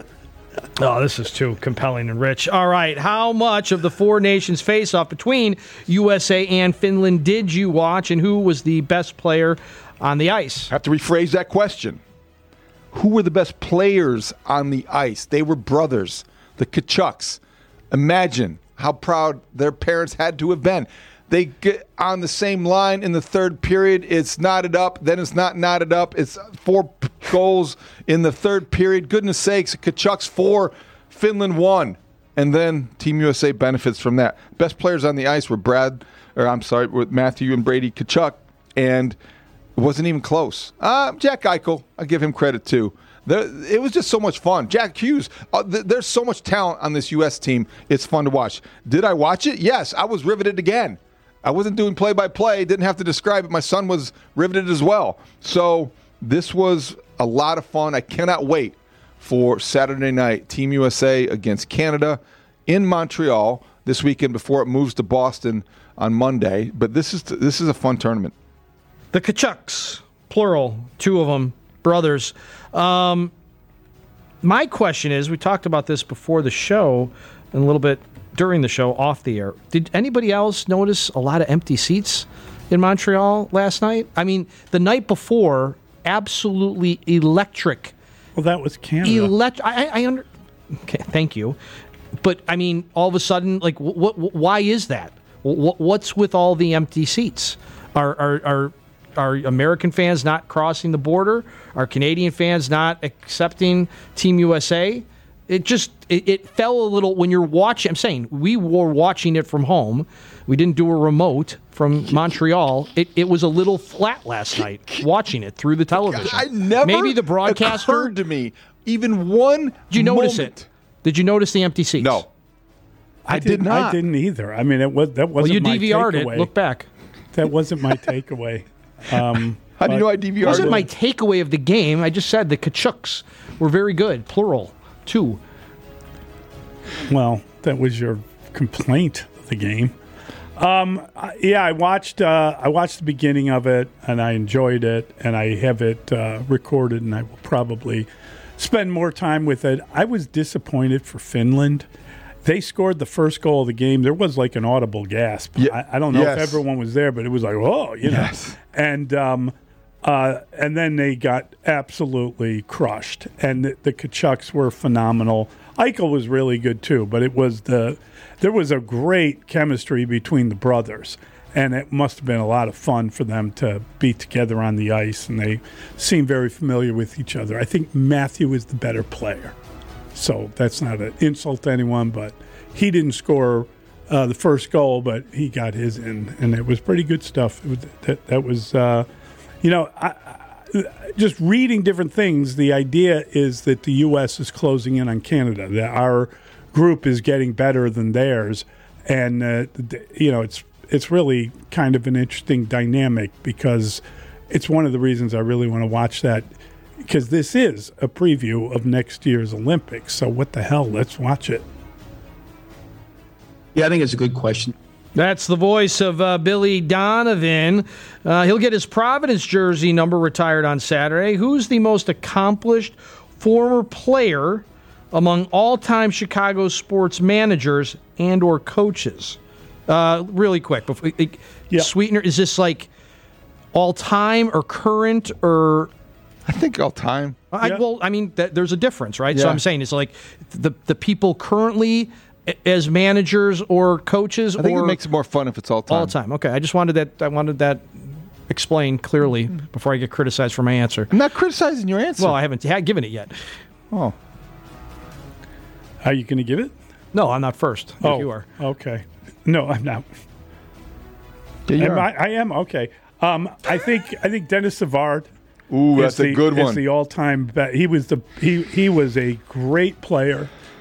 Oh, this is too compelling and rich. All right, how much of the four nations face-off between USA and Finland did you watch, and who was the best player on the ice? I have to rephrase that question. Who were the best players on the ice? They were brothers, the Tkachuks. Imagine how proud their parents had to have been. They get on the same line in the third period. It's knotted up. Then it's not knotted up. It's 4 goals in the third period. Goodness sakes, Tkachuks 4, Finland 1. And then Team USA benefits from that. Best players on the ice were with Matthew and Brady Tkachuk. And it wasn't even close. Jack Eichel, I give him credit too. It was just so much fun. Jack Hughes, there's so much talent on this U.S. team. It's fun to watch. Did I watch it? Yes, I was riveted again. I wasn't doing play-by-play, didn't have to describe it. My son was riveted as well. So this was a lot of fun. I cannot wait for Saturday night, Team USA against Canada in Montreal this weekend before it moves to Boston on Monday. But this is a fun tournament. The Tkachuks, plural, 2 of them, brothers. My question is, we talked about this before the show and a little bit during the show off the air. Did anybody else notice a lot of empty seats in Montreal last night? I mean, the night before, absolutely electric. Well, that was Canada. Okay, thank you. But, I mean, all of a sudden, like, why is that? What's with all the empty seats? Are American fans not crossing the border? Are Canadian fans not accepting Team USA? It fell a little when you're watching. I'm saying we were watching it from home. We didn't do a remote from Montreal. It was a little flat last night watching it through the television. Maybe the broadcaster occurred to me even one. Did you notice it? Did you notice the empty seats? No, I did not. I didn't either. I mean, that wasn't. Well, you my DVR'd takeaway. it. Look back. That wasn't my takeaway. How do you know I DVR'd it? Wasn't my takeaway of the game. I just said the Tkachuks were very good, plural, 2. Well, that was your complaint of the game. I watched the beginning of it, and I enjoyed it, and I have it recorded, and I will probably spend more time with it. I was disappointed for Finland. They scored the first goal of the game. There was like an audible gasp. Yeah. I don't know if everyone was there, but it was like, whoa, you know. And then they got absolutely crushed. And the Tkachuks were phenomenal. Eichel was really good too, but there was a great chemistry between the brothers, and it must have been a lot of fun for them to be together on the ice, and they seem very familiar with each other. I think Matthew is the better player. So that's not an insult to anyone, but he didn't score the first goal, but he got his in, and it was pretty good stuff. That was, just reading different things, the idea is that the U.S. is closing in on Canada, that our group is getting better than theirs, and, it's really kind of an interesting dynamic because it's one of the reasons I really want to watch that. Because this is a preview of next year's Olympics. So what the hell? Let's watch it. Yeah, I think it's a good question. That's the voice of Billy Donovan. He'll get his Providence jersey number retired on Saturday. Who's the most accomplished former player among all-time Chicago sports managers and or coaches? Really quick. Sweetener, is this like all-time or current or... I think all time. There's a difference, right? Yeah. So I'm saying it's like the people currently as managers or coaches. I think it makes it more fun if it's all time. All time. Okay, I just wanted that explained clearly before I get criticized for my answer. I'm not criticizing your answer. Well, I haven't given it yet. Oh, are you going to give it? No, I'm not first. Oh, you are. Okay. No, I'm not. Yeah, I am. Okay. I think Dennis Savard. Ooh, that's a good one. Is the all-time. He was a great player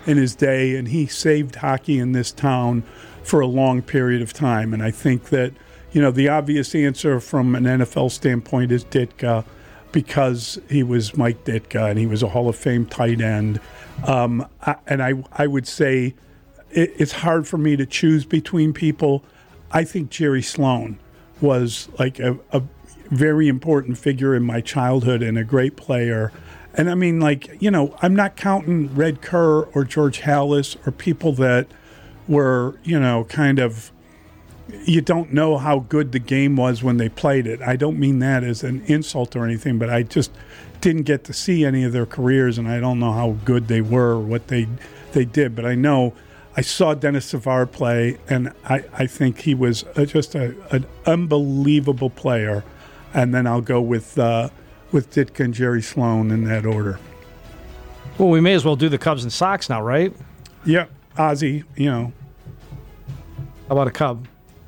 in his day, and he saved hockey in this town for a long period of time. And I think that, the obvious answer from an NFL standpoint is Ditka, because he was Mike Ditka and he was a Hall of Fame tight end. And I would say it's hard for me to choose between people. I think Jerry Sloan was like a very important figure in my childhood and a great player. And I mean, I'm not counting Red Kerr or George Halas or people that were, kind of, you don't know how good the game was when they played it. I don't mean that as an insult or anything, but I just didn't get to see any of their careers, and I don't know how good they were or what they did. But I know I saw Dennis Savard play, and I think he was just an unbelievable player. And then I'll go with Ditka and Jerry Sloan in that order. Well, we may as well do the Cubs and Sox now, right? Yeah, Ozzie, How about a Cub?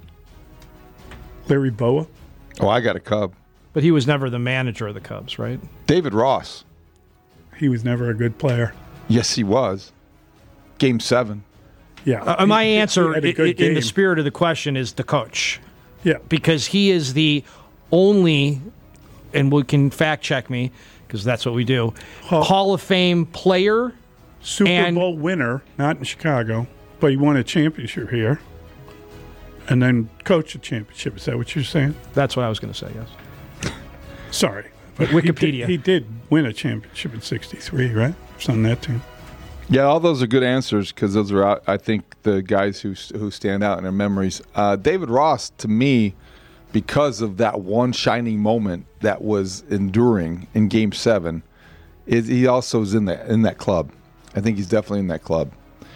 Larry Boa? Oh, I got a Cub. But he was never the manager of the Cubs, right? David Ross. He was never a good player. Yes, he was. Game 7. Yeah. My answer, in the spirit of the question, is the coach. Yeah. Because he is the only, and we can fact check me, because that's what we do, Hall of Fame player. Super Bowl winner, not in Chicago, but he won a championship here. And then coach a championship. Is that what you're saying? That's what I was going to say, yes. Sorry. But Wikipedia. He did win a championship in 63, right? It's on that team. Yeah, all those are good answers because those are, I think, the guys who stand out in their memories. David Ross, to me, because of that one shining moment that was enduring in Game 7, he also is in that club. I think he's definitely in that club.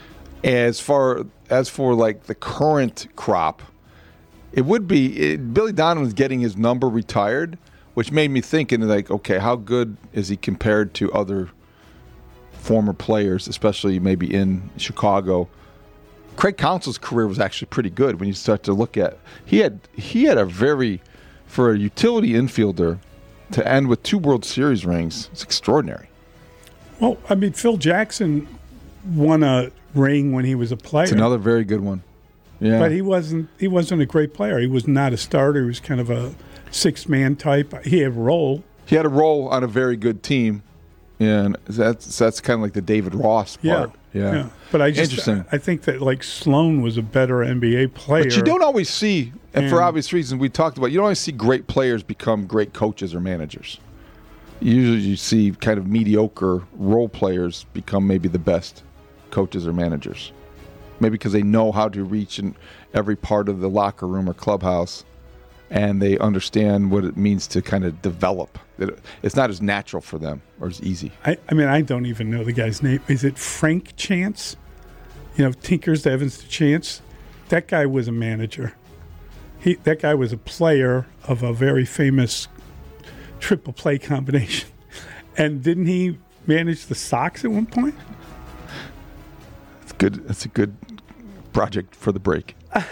As for like the current crop, it would be Billy Donovan's getting his number retired, which made me think, okay, how good is he compared to other former players, especially maybe in Chicago? Craig Counsell's career was actually pretty good when you start to look at. He had a very, for a utility infielder, to end with 2 World Series rings. It's extraordinary. Well, I mean, Phil Jackson won a ring when he was a player. It's another very good one. Yeah, but he wasn't a great player. He was not a starter. He was kind of a 6-man type. He had a role. He had a role on a very good team, and that's kind of like the David Ross part. Yeah. But I think that Sloan was a better NBA player. But you don't always see, and for obvious reasons we talked about, you don't always see great players become great coaches or managers. Usually you see kind of mediocre role players become maybe the best coaches or managers. Maybe because they know how to reach in every part of the locker room or clubhouse, and they understand what it means to kind of develop. It's not as natural for them or as easy. I mean, I don't even know the guy's name. Is it Frank Chance? Tinkers to Evans to Chance. That guy was a manager. That guy was a player of a very famous triple play combination. And didn't he manage the Sox at one point? That's a good project for the break.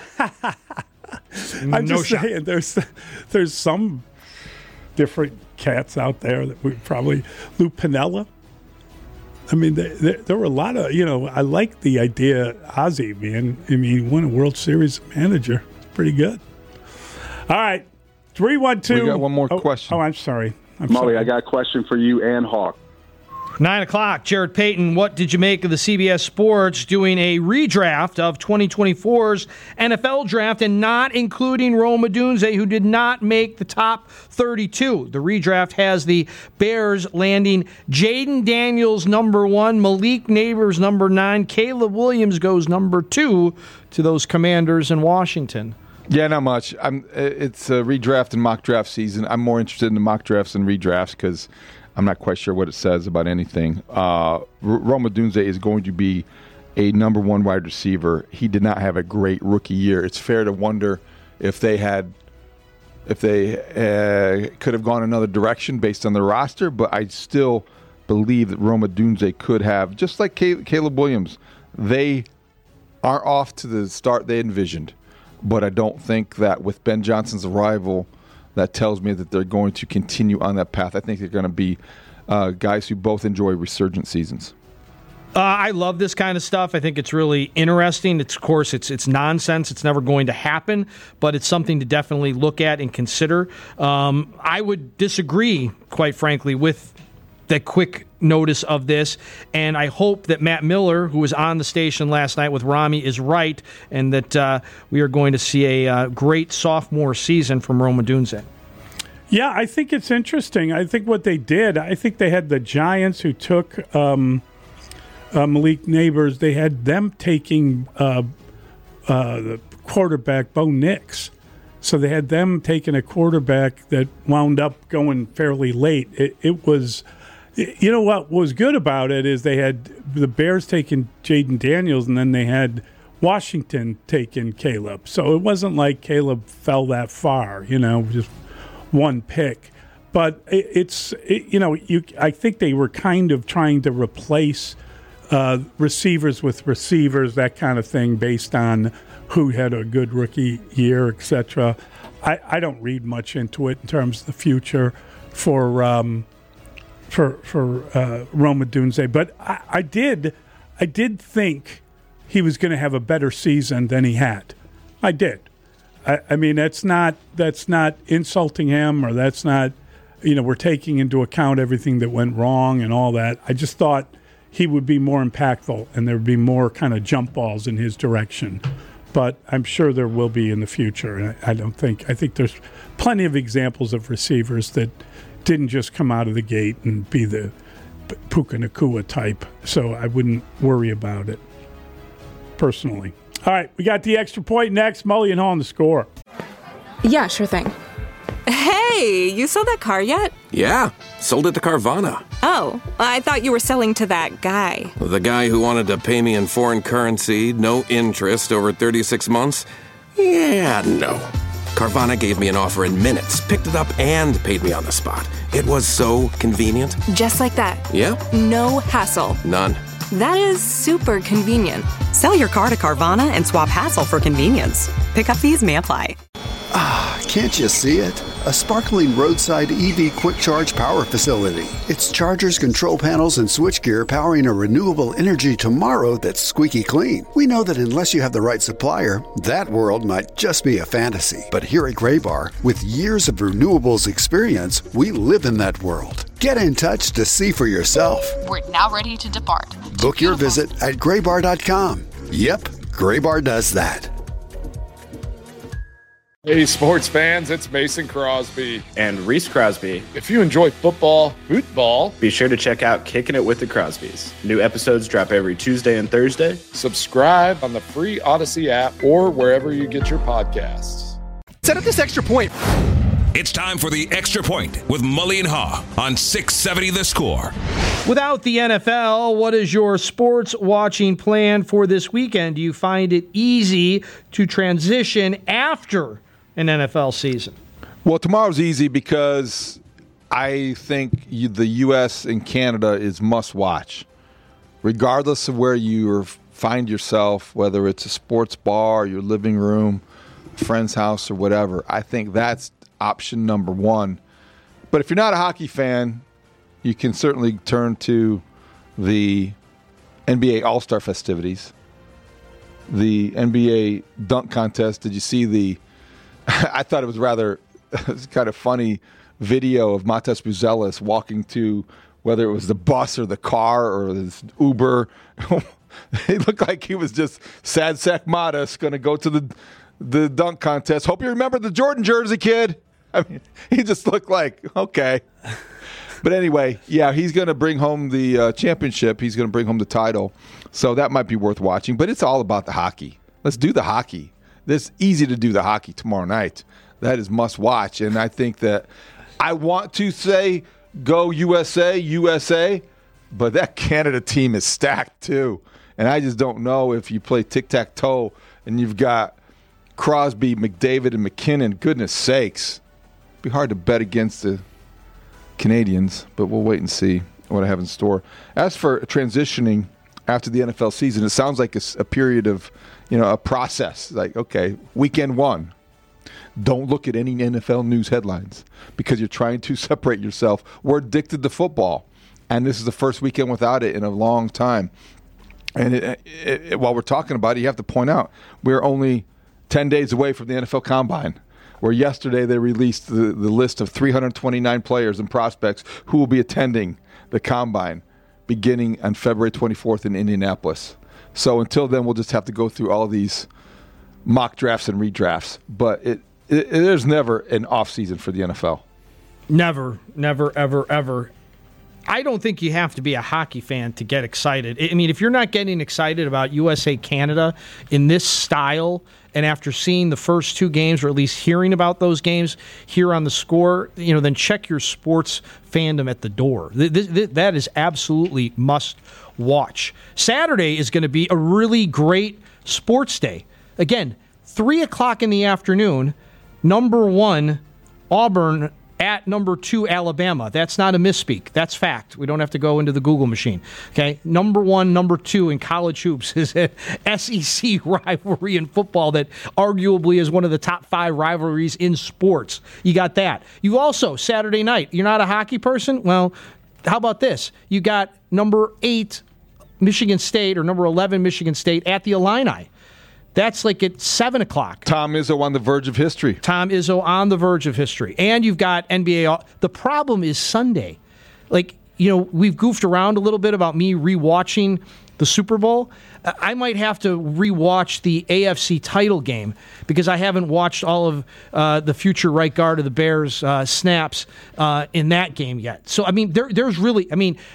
I'm just saying, there's some different cats out there that we probably Lou Piniella. I mean, there were a lot of I like the idea, Ozzie, man. I mean, he won a World Series manager. It's pretty good. All right, 312. We got one more question. Oh, I'm sorry. Molly, I got a question for you and Hawk. 9 o'clock, Jared Payton, what did you make of the CBS Sports doing a redraft of 2024's NFL draft and not including Rome Odunze, who did not make the top 32? The redraft has the Bears landing Jaden Daniels number 1, Malik Neighbors number 9, Caleb Williams goes number 2 to those Commanders in Washington. Yeah, not much. It's a redraft and mock draft season. I'm more interested in the mock drafts than redrafts because I'm not quite sure what it says about anything. Rome Odunze is going to be a number 1 wide receiver. He did not have a great rookie year. It's fair to wonder if they could have gone another direction based on their roster, but I still believe that Rome Odunze could have, just like Caleb Williams, they are off to the start they envisioned. But I don't think that with Ben Johnson's arrival, that tells me that they're going to continue on that path. I think they're going to be guys who both enjoy resurgent seasons. I love this kind of stuff. I think it's really interesting. Of course, it's nonsense. It's never going to happen, but it's something to definitely look at and consider. I would disagree, quite frankly, with the quick notice of this, and I hope that Matt Miller, who was on the station last night with Rami, is right, and that we are going to see a great sophomore season from Rome Odunze. Yeah, I think it's interesting. I think what they did, I think they had the Giants who took Malik Neighbors. They had them taking the quarterback, Bo Nix. So they had them taking a quarterback that wound up going fairly late. It was, you know what was good about it is they had the Bears taking Jaden Daniels, and then they had Washington taking Caleb. So it wasn't like Caleb fell that far, just one pick. But I think they were kind of trying to replace receivers with receivers, that kind of thing, based on who had a good rookie year, etc. I don't read much into it in terms of the future for Rome Odunze, but I did think he was going to have a better season than he had. I did. I mean, that's not insulting him, or that's not, we're taking into account everything that went wrong and all that. I just thought he would be more impactful and there would be more kind of jump balls in his direction. But I'm sure there will be in the future. I think there's plenty of examples of receivers that didn't just come out of the gate and be the Puka Nacua type. So I wouldn't worry about it personally. All right, we got the extra point next. Mully and Hall on The Score. Yeah, sure thing. Hey, you sold that car yet? Yeah, sold it to Carvana. Oh, I thought you were selling to that guy. The guy who wanted to pay me in foreign currency, no interest, over 36 months? Yeah, no. Carvana gave me an offer in minutes, picked it up, and paid me on the spot. It was so convenient. Just like that. Yeah? No hassle. None. That is super convenient. Sell your car to Carvana and swap hassle for convenience. Pickup fees may apply. Ah, can't you see it? A sparkling roadside EV quick charge power facility. It's chargers, control panels, and switchgear powering a renewable energy tomorrow that's squeaky clean. We know that unless you have the right supplier, that world might just be a fantasy. But here at Graybar, with years of renewables experience, we live in that world. Get in touch to see for yourself. We're now ready to depart. Book your visit at graybar.com. Yep, Graybar does that. Hey, sports fans, it's Mason Crosby. And Reese Crosby. If you enjoy football, be sure to check out Kicking It with the Crosbys. New episodes drop every Tuesday and Thursday. Subscribe on the free Odyssey app or wherever you get your podcasts. Set up this extra point. It's time for the Extra Point with Mully and Haw on 670 The Score. Without the NFL, what is your sports watching plan for this weekend? Do you find it easy to transition after an NFL season? Well, tomorrow's easy because I think the U.S. and Canada is must-watch. Regardless of where you find yourself, whether it's a sports bar, your living room, friend's house, or whatever, I think that's option number one. But if you're not a hockey fan, you can certainly turn to the NBA All-Star festivities, the NBA dunk contest. Did you see I thought it was kind of funny video of Matas Buzelis walking to, whether it was the bus or the car or the Uber. It looked like he was just sad sack Matas going to go to the dunk contest. Hope you remember the Jordan jersey, kid. I mean, he just looked like, okay. But anyway, yeah, he's going to bring home the championship. He's going to bring home the title. So that might be worth watching. But it's all about the hockey. Let's do the hockey. It's easy to do the hockey tomorrow night. That is must watch. And I think that I want to say go USA, USA, but that Canada team is stacked too. And I just don't know if you play tic-tac-toe and you've got Crosby, McDavid, and McKinnon. Goodness sakes. It'd be hard to bet against the Canadians, but we'll wait and see what I have in store. As for transitioning after the NFL season, it sounds like a period of, a process. Like, okay, weekend one. Don't look at any NFL news headlines because you're trying to separate yourself. We're addicted to football, and this is the first weekend without it in a long time. And while we're talking about it, you have to point out we're only 10 days away from the NFL Combine, where yesterday they released the list of 329 players and prospects who will be attending the Combine beginning on February 24th in Indianapolis. So until then, we'll just have to go through all these mock drafts and redrafts. But there's never an off season for the NFL. Never, ever, ever. I don't think you have to be a hockey fan to get excited. I mean, if you're not getting excited about USA-Canada in this style, and after seeing the first 2 games, or at least hearing about those games here on The Score, then check your sports fandom at the door. That is absolutely must watch. Saturday is going to be a really great sports day. Again, 3 o'clock in the afternoon, number 1, Auburn at number 2, Alabama. That's not a misspeak. That's fact. We don't have to go into the Google machine. Okay, number 1, number 2 in college hoops is an SEC rivalry in football that arguably is one of the top 5 rivalries in sports. You got that. You also, Saturday night, you're not a hockey person? Well, how about this? You got number 8 Michigan State or number 11 Michigan State at the Illini. That's like at 7 o'clock. Tom Izzo on the verge of history. Tom Izzo on the verge of history. And you've got NBA. The problem is Sunday. We've goofed around a little bit about me rewatching the Super Bowl. I might have to rewatch the AFC title game because I haven't watched all of the future right guard of the Bears snaps in that game yet. So, I mean, there's really,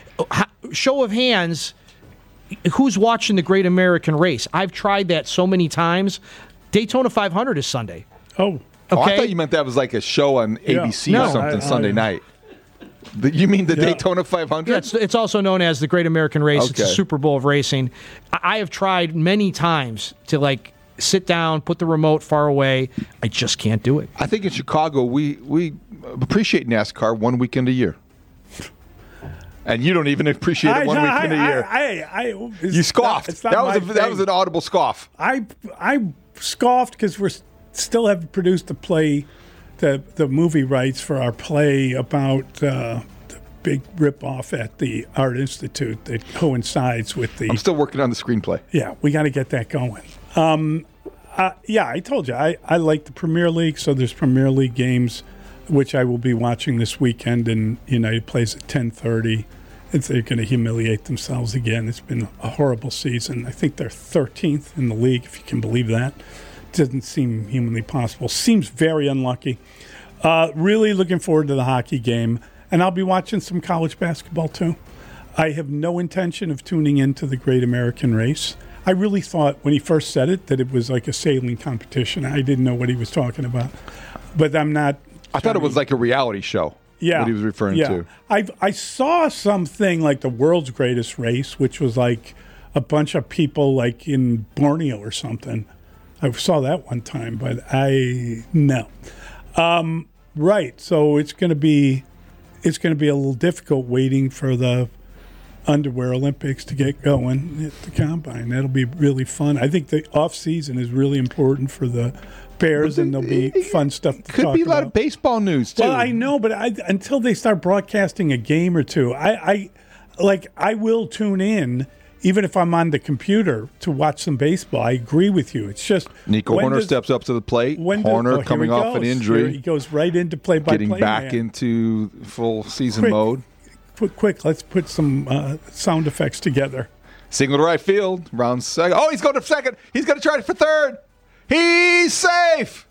show of hands, who's watching the Great American Race? I've tried that so many times. Daytona 500 is Sunday. Oh. Okay. I thought you meant that was like a show on ABC or something Sunday night. You mean the Daytona 500? Yeah, it's also known as the Great American Race. Okay. It's the Super Bowl of racing. I have tried many times to sit down, put the remote far away. I just can't do it. I think in Chicago we appreciate NASCAR one weekend a year. And you don't even appreciate it one weekend a year. You scoffed. That was an audible scoff. I scoffed because we still haven't produced the play, the movie rights for our play about the big ripoff at the Art Institute that coincides with the. I'm still working on the screenplay. Yeah, we got to get that going. I told you I like the Premier League, so there's Premier League games, which I will be watching this weekend, and United plays at 10:30. They're going to humiliate themselves again. It's been a horrible season. I think they're 13th in the league, if you can believe that. Doesn't seem humanly possible. Seems very unlucky. Really looking forward to the hockey game, and I'll be watching some college basketball too. I have no intention of tuning into the Great American Race. I really thought when he first said it that it was like a sailing competition. I didn't know what he was talking about, but I'm not. I thought it was like a reality show. Yeah, what he was referring to. I saw something like the world's greatest race, which was like a bunch of people like in Borneo or something. I saw that one time, but no. Right, so it's going to be a little difficult waiting for the underwear Olympics to get going at the Combine. That'll be really fun. I think the off season is really important for the Bears, and there'll be fun stuff to talk about. Could be a lot of baseball news too. Well, I know, but until they start broadcasting a game or two, I will tune in, even if I'm on the computer, to watch some baseball. I agree with you. It's just Nico Horner steps up to the plate. Horner coming off an injury. He goes right into play-by-play. Getting back into full season mode. Quick, let's put some sound effects together. Single to right field, round second. Oh, he's going to second. He's going to try it for third. He's safe.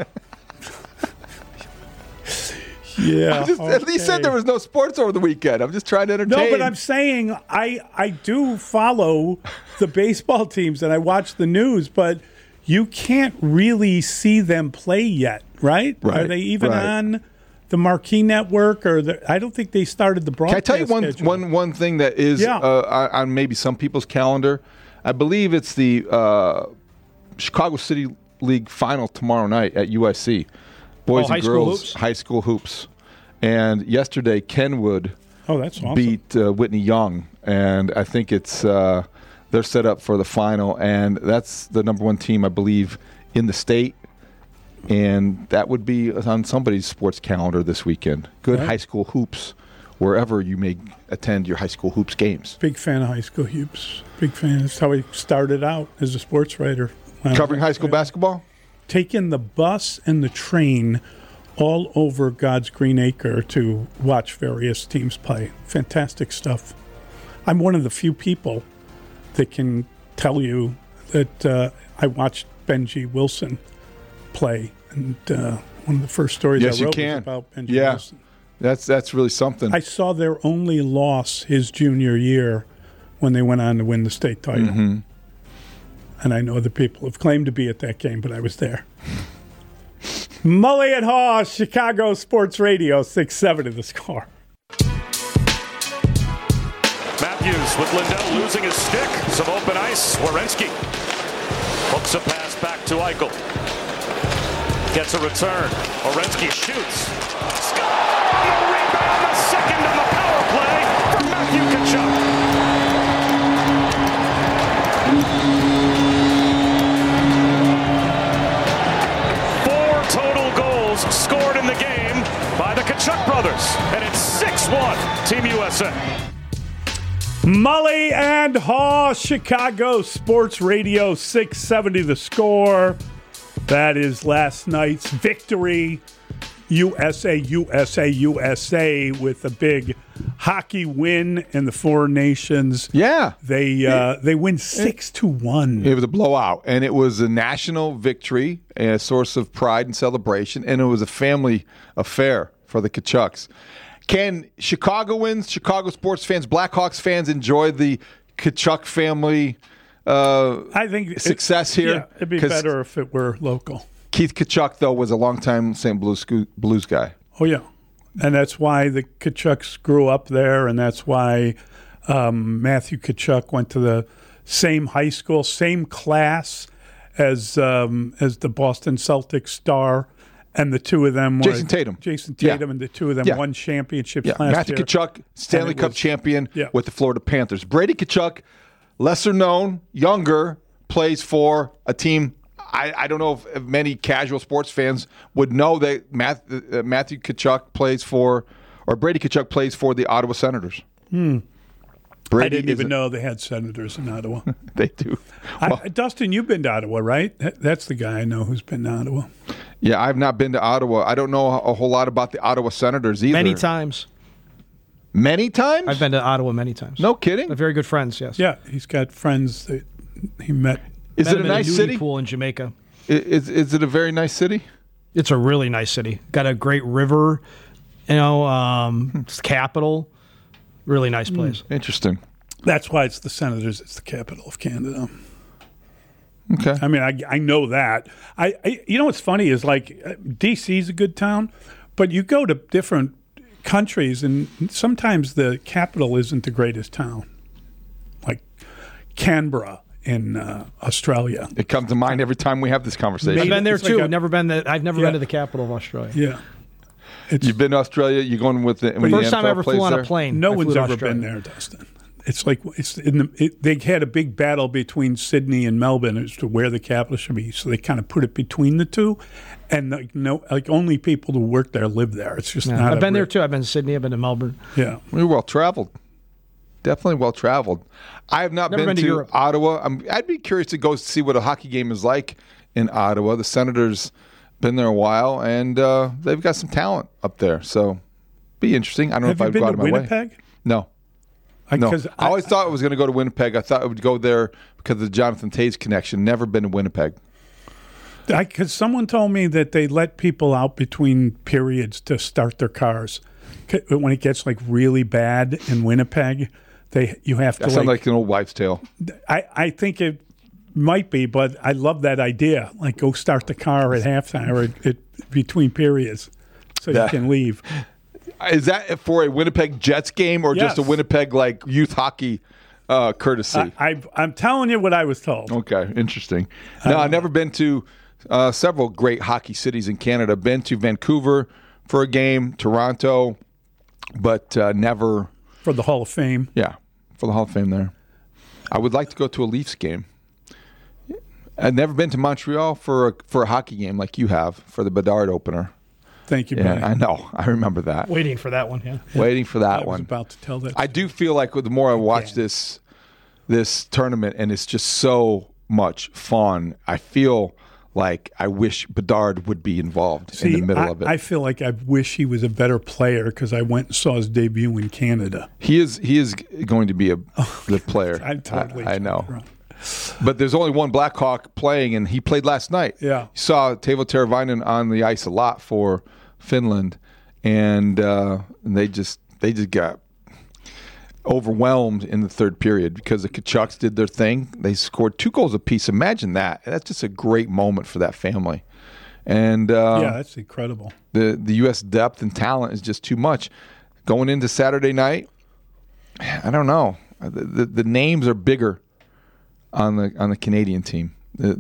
Yeah. At least said there was no sports over the weekend. I'm just trying to entertain. No, but I'm saying I do follow the baseball teams and I watch the news, but you can't really see them play yet, right? Are they even on the Marquee Network? I don't think they started the broadcast. Can I tell you one thing that is on maybe some people's calendar? I believe it's the Chicago City League final tomorrow night at USC. Boys and girls high school hoops. And yesterday, Kenwood that's awesome. beat Whitney Young. And I think it's they're set up for the final. And that's the number one team, I believe, in the state. And that would be on somebody's sports calendar this weekend. Good high school hoops wherever you may attend your high school hoops games. Big fan of high school hoops. Big fan. That's how I started out as a sports writer. Covering high school basketball? Taking the bus and the train all over God's green acre to watch various teams play. Fantastic stuff. I'm one of the few people that can tell you that I watched Benji Wilson play, and one of the first stories I wrote was about Benji Wilson. That's really something. I saw their only loss his junior year when they went on to win the state title. Mm-hmm. And I know other people have claimed to be at that game, but I was there. Mully and Haw, Chicago Sports Radio, 6-7 The Score. Matthews with Lindell losing his stick. Some open ice. Werenski hooks a pass back to Eichel. Gets a return. Werenski shoots. Score! The rebound, the second on the power play for Matthew Tkachuk. Total goals scored in the game by the Tkachuk brothers, and it's 6-1 Team USA. Mully and Haw, Chicago Sports Radio, 670 The Score. That is last night's victory. USA with a big hockey win in the Four Nations. Yeah. They win 6-1. It was a blowout, and it was a national victory, a source of pride and celebration, and it was a family affair for the Tkachuks. Can Chicagoans, Chicago sports fans, Blackhawks fans enjoy the Tkachuk family I think success here? Yeah, it'd be better if it were local. Keith Tkachuk, though, was a longtime St. Blues guy. Oh, yeah. And that's why the Tkachuks grew up there, and that's why Matthew Tkachuk went to the same high school, same class as the Boston Celtics star, and the two of them were Jason Tatum, and the two of them won championships last Matthew year. Tkachuk, Stanley Cup champion with the Florida Panthers. Brady Tkachuk, lesser known, younger, plays for a team. I don't know if many casual sports fans would know that Matthew Tkachuk plays for, or Brady Tkachuk plays for the Ottawa Senators. I didn't even know they had Senators in Ottawa. They do. Dustin, you've been to Ottawa, right? That's the guy I know who's been to Ottawa. Yeah, I've not been to Ottawa. I don't know a whole lot about the Ottawa Senators either. Many times. Many times? I've been to Ottawa many times. No kidding? They're very good friends, yes. Yeah, he's got friends that he met. Is it a nice city? Pool in Jamaica. Is it a very nice city? It's a really nice city. Got a great river, it's the capital. Really nice place. Interesting. That's why it's the Senators. It's the capital of Canada. Okay. I mean, I know that. I you know what's funny is like D.C.'s a good town, but you go to different countries and sometimes the capital isn't the greatest town. Like Canberra in Australia. It comes to mind every time we have this conversation. I've been there too. I've never been to the capital of Australia. Yeah. You've been to Australia? You're going with the first time I ever flew on a plane. No one's ever been there, Dustin. It's like they had a big battle between Sydney and Melbourne as to where the capital should be. So they kind of put it between the two, and only people who work there live there. It's just not. I've been there too. I've been to Sydney. I've been to Melbourne. Yeah, we're well traveled. Definitely well traveled. I have not been to Europe. Ottawa. I'd be curious to go see what a hockey game is like in Ottawa. The Senators been there a while, and they've got some talent up there. So, be interesting. I don't know if I'd go out of my way. Have you been to Winnipeg? No. No, I always thought I was going to go to Winnipeg. I thought I would go there because of the Jonathan Toews connection. Never been to Winnipeg. Because someone told me that they let people out between periods to start their cars. When it gets like really bad in Winnipeg, you have to. That sounds like an old wives' tale. I think it might be, but I love that idea. Like go start the car at halftime or between periods, so you can leave. Is that for a Winnipeg Jets game or just a Winnipeg youth hockey courtesy? I'm telling you what I was told. Okay, interesting. No, I've never been to several great hockey cities in Canada. Been to Vancouver for a game, Toronto, but never for the Hall of Fame. Yeah, for the Hall of Fame there. I would like to go to a Leafs game. I've never been to Montreal for a hockey game like you have for the Bedard opener. Thank you, Yeah, Brian. I know. I remember that. Waiting for that one, yeah. Waiting for that I was one. about to tell that. I do feel like the more I watch this tournament, and it's just so much fun, I feel like I wish Bedard would be involved in the middle of it. I feel like I wish he was a better player because I went and saw his debut in Canada. He is going to be a good player. I know. But there's only one Blackhawk playing, and he played last night. Yeah. You saw Teuvo Teravainen on the ice a lot for Finland, and they just got overwhelmed in the third period because the Kachucks did their thing. They scored 2 goals apiece. Imagine that. That's just a great moment for that family. And yeah, that's incredible. The U.S. depth and talent is just too much. Going into Saturday night, I don't know. The names are bigger on the Canadian team.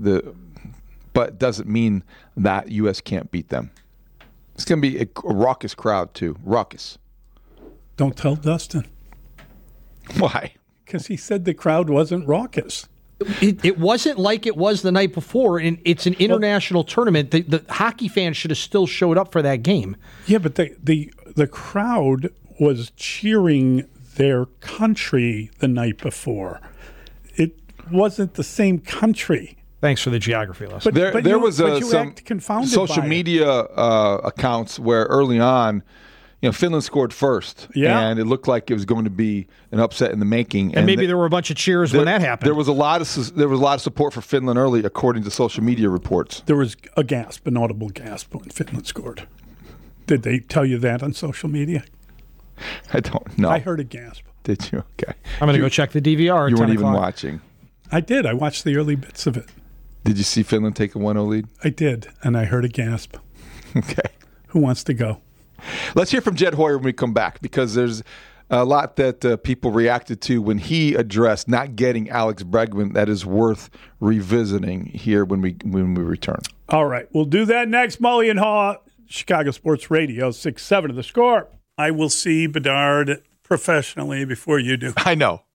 But it doesn't mean that U.S. can't beat them. It's going to be a raucous crowd too. Raucous. Don't tell Dustin. Why? Because he said the crowd wasn't raucous. It wasn't like it was the night before, and it's an international tournament. The hockey fans should have still showed up for that game. Yeah, but the crowd was cheering their country the night before. It wasn't the same country. Thanks for the geography lesson. There was some social media accounts where early on, Finland scored first, and it looked like it was going to be an upset in the making. And maybe there were a bunch of cheers when that happened. There was a lot of support for Finland early, according to social media reports. There was a gasp, an audible gasp when Finland scored. Did they tell you that on social media? I don't know. I heard a gasp. Did you? Okay. I'm going to go check the DVR. You weren't 10 even o'clock. watching. I did. I watched the early bits of it. Did you see Finland take a 1-0 lead? I did, and I heard a gasp. Okay. Who wants to go? Let's hear from Jed Hoyer when we come back, because there's a lot that people reacted to when he addressed not getting Alex Bregman that is worth revisiting here when we return. All right. We'll do that next. Mully and Haw, Chicago Sports Radio, 6-7 of The Score. I will see Bedard professionally before you do. I know.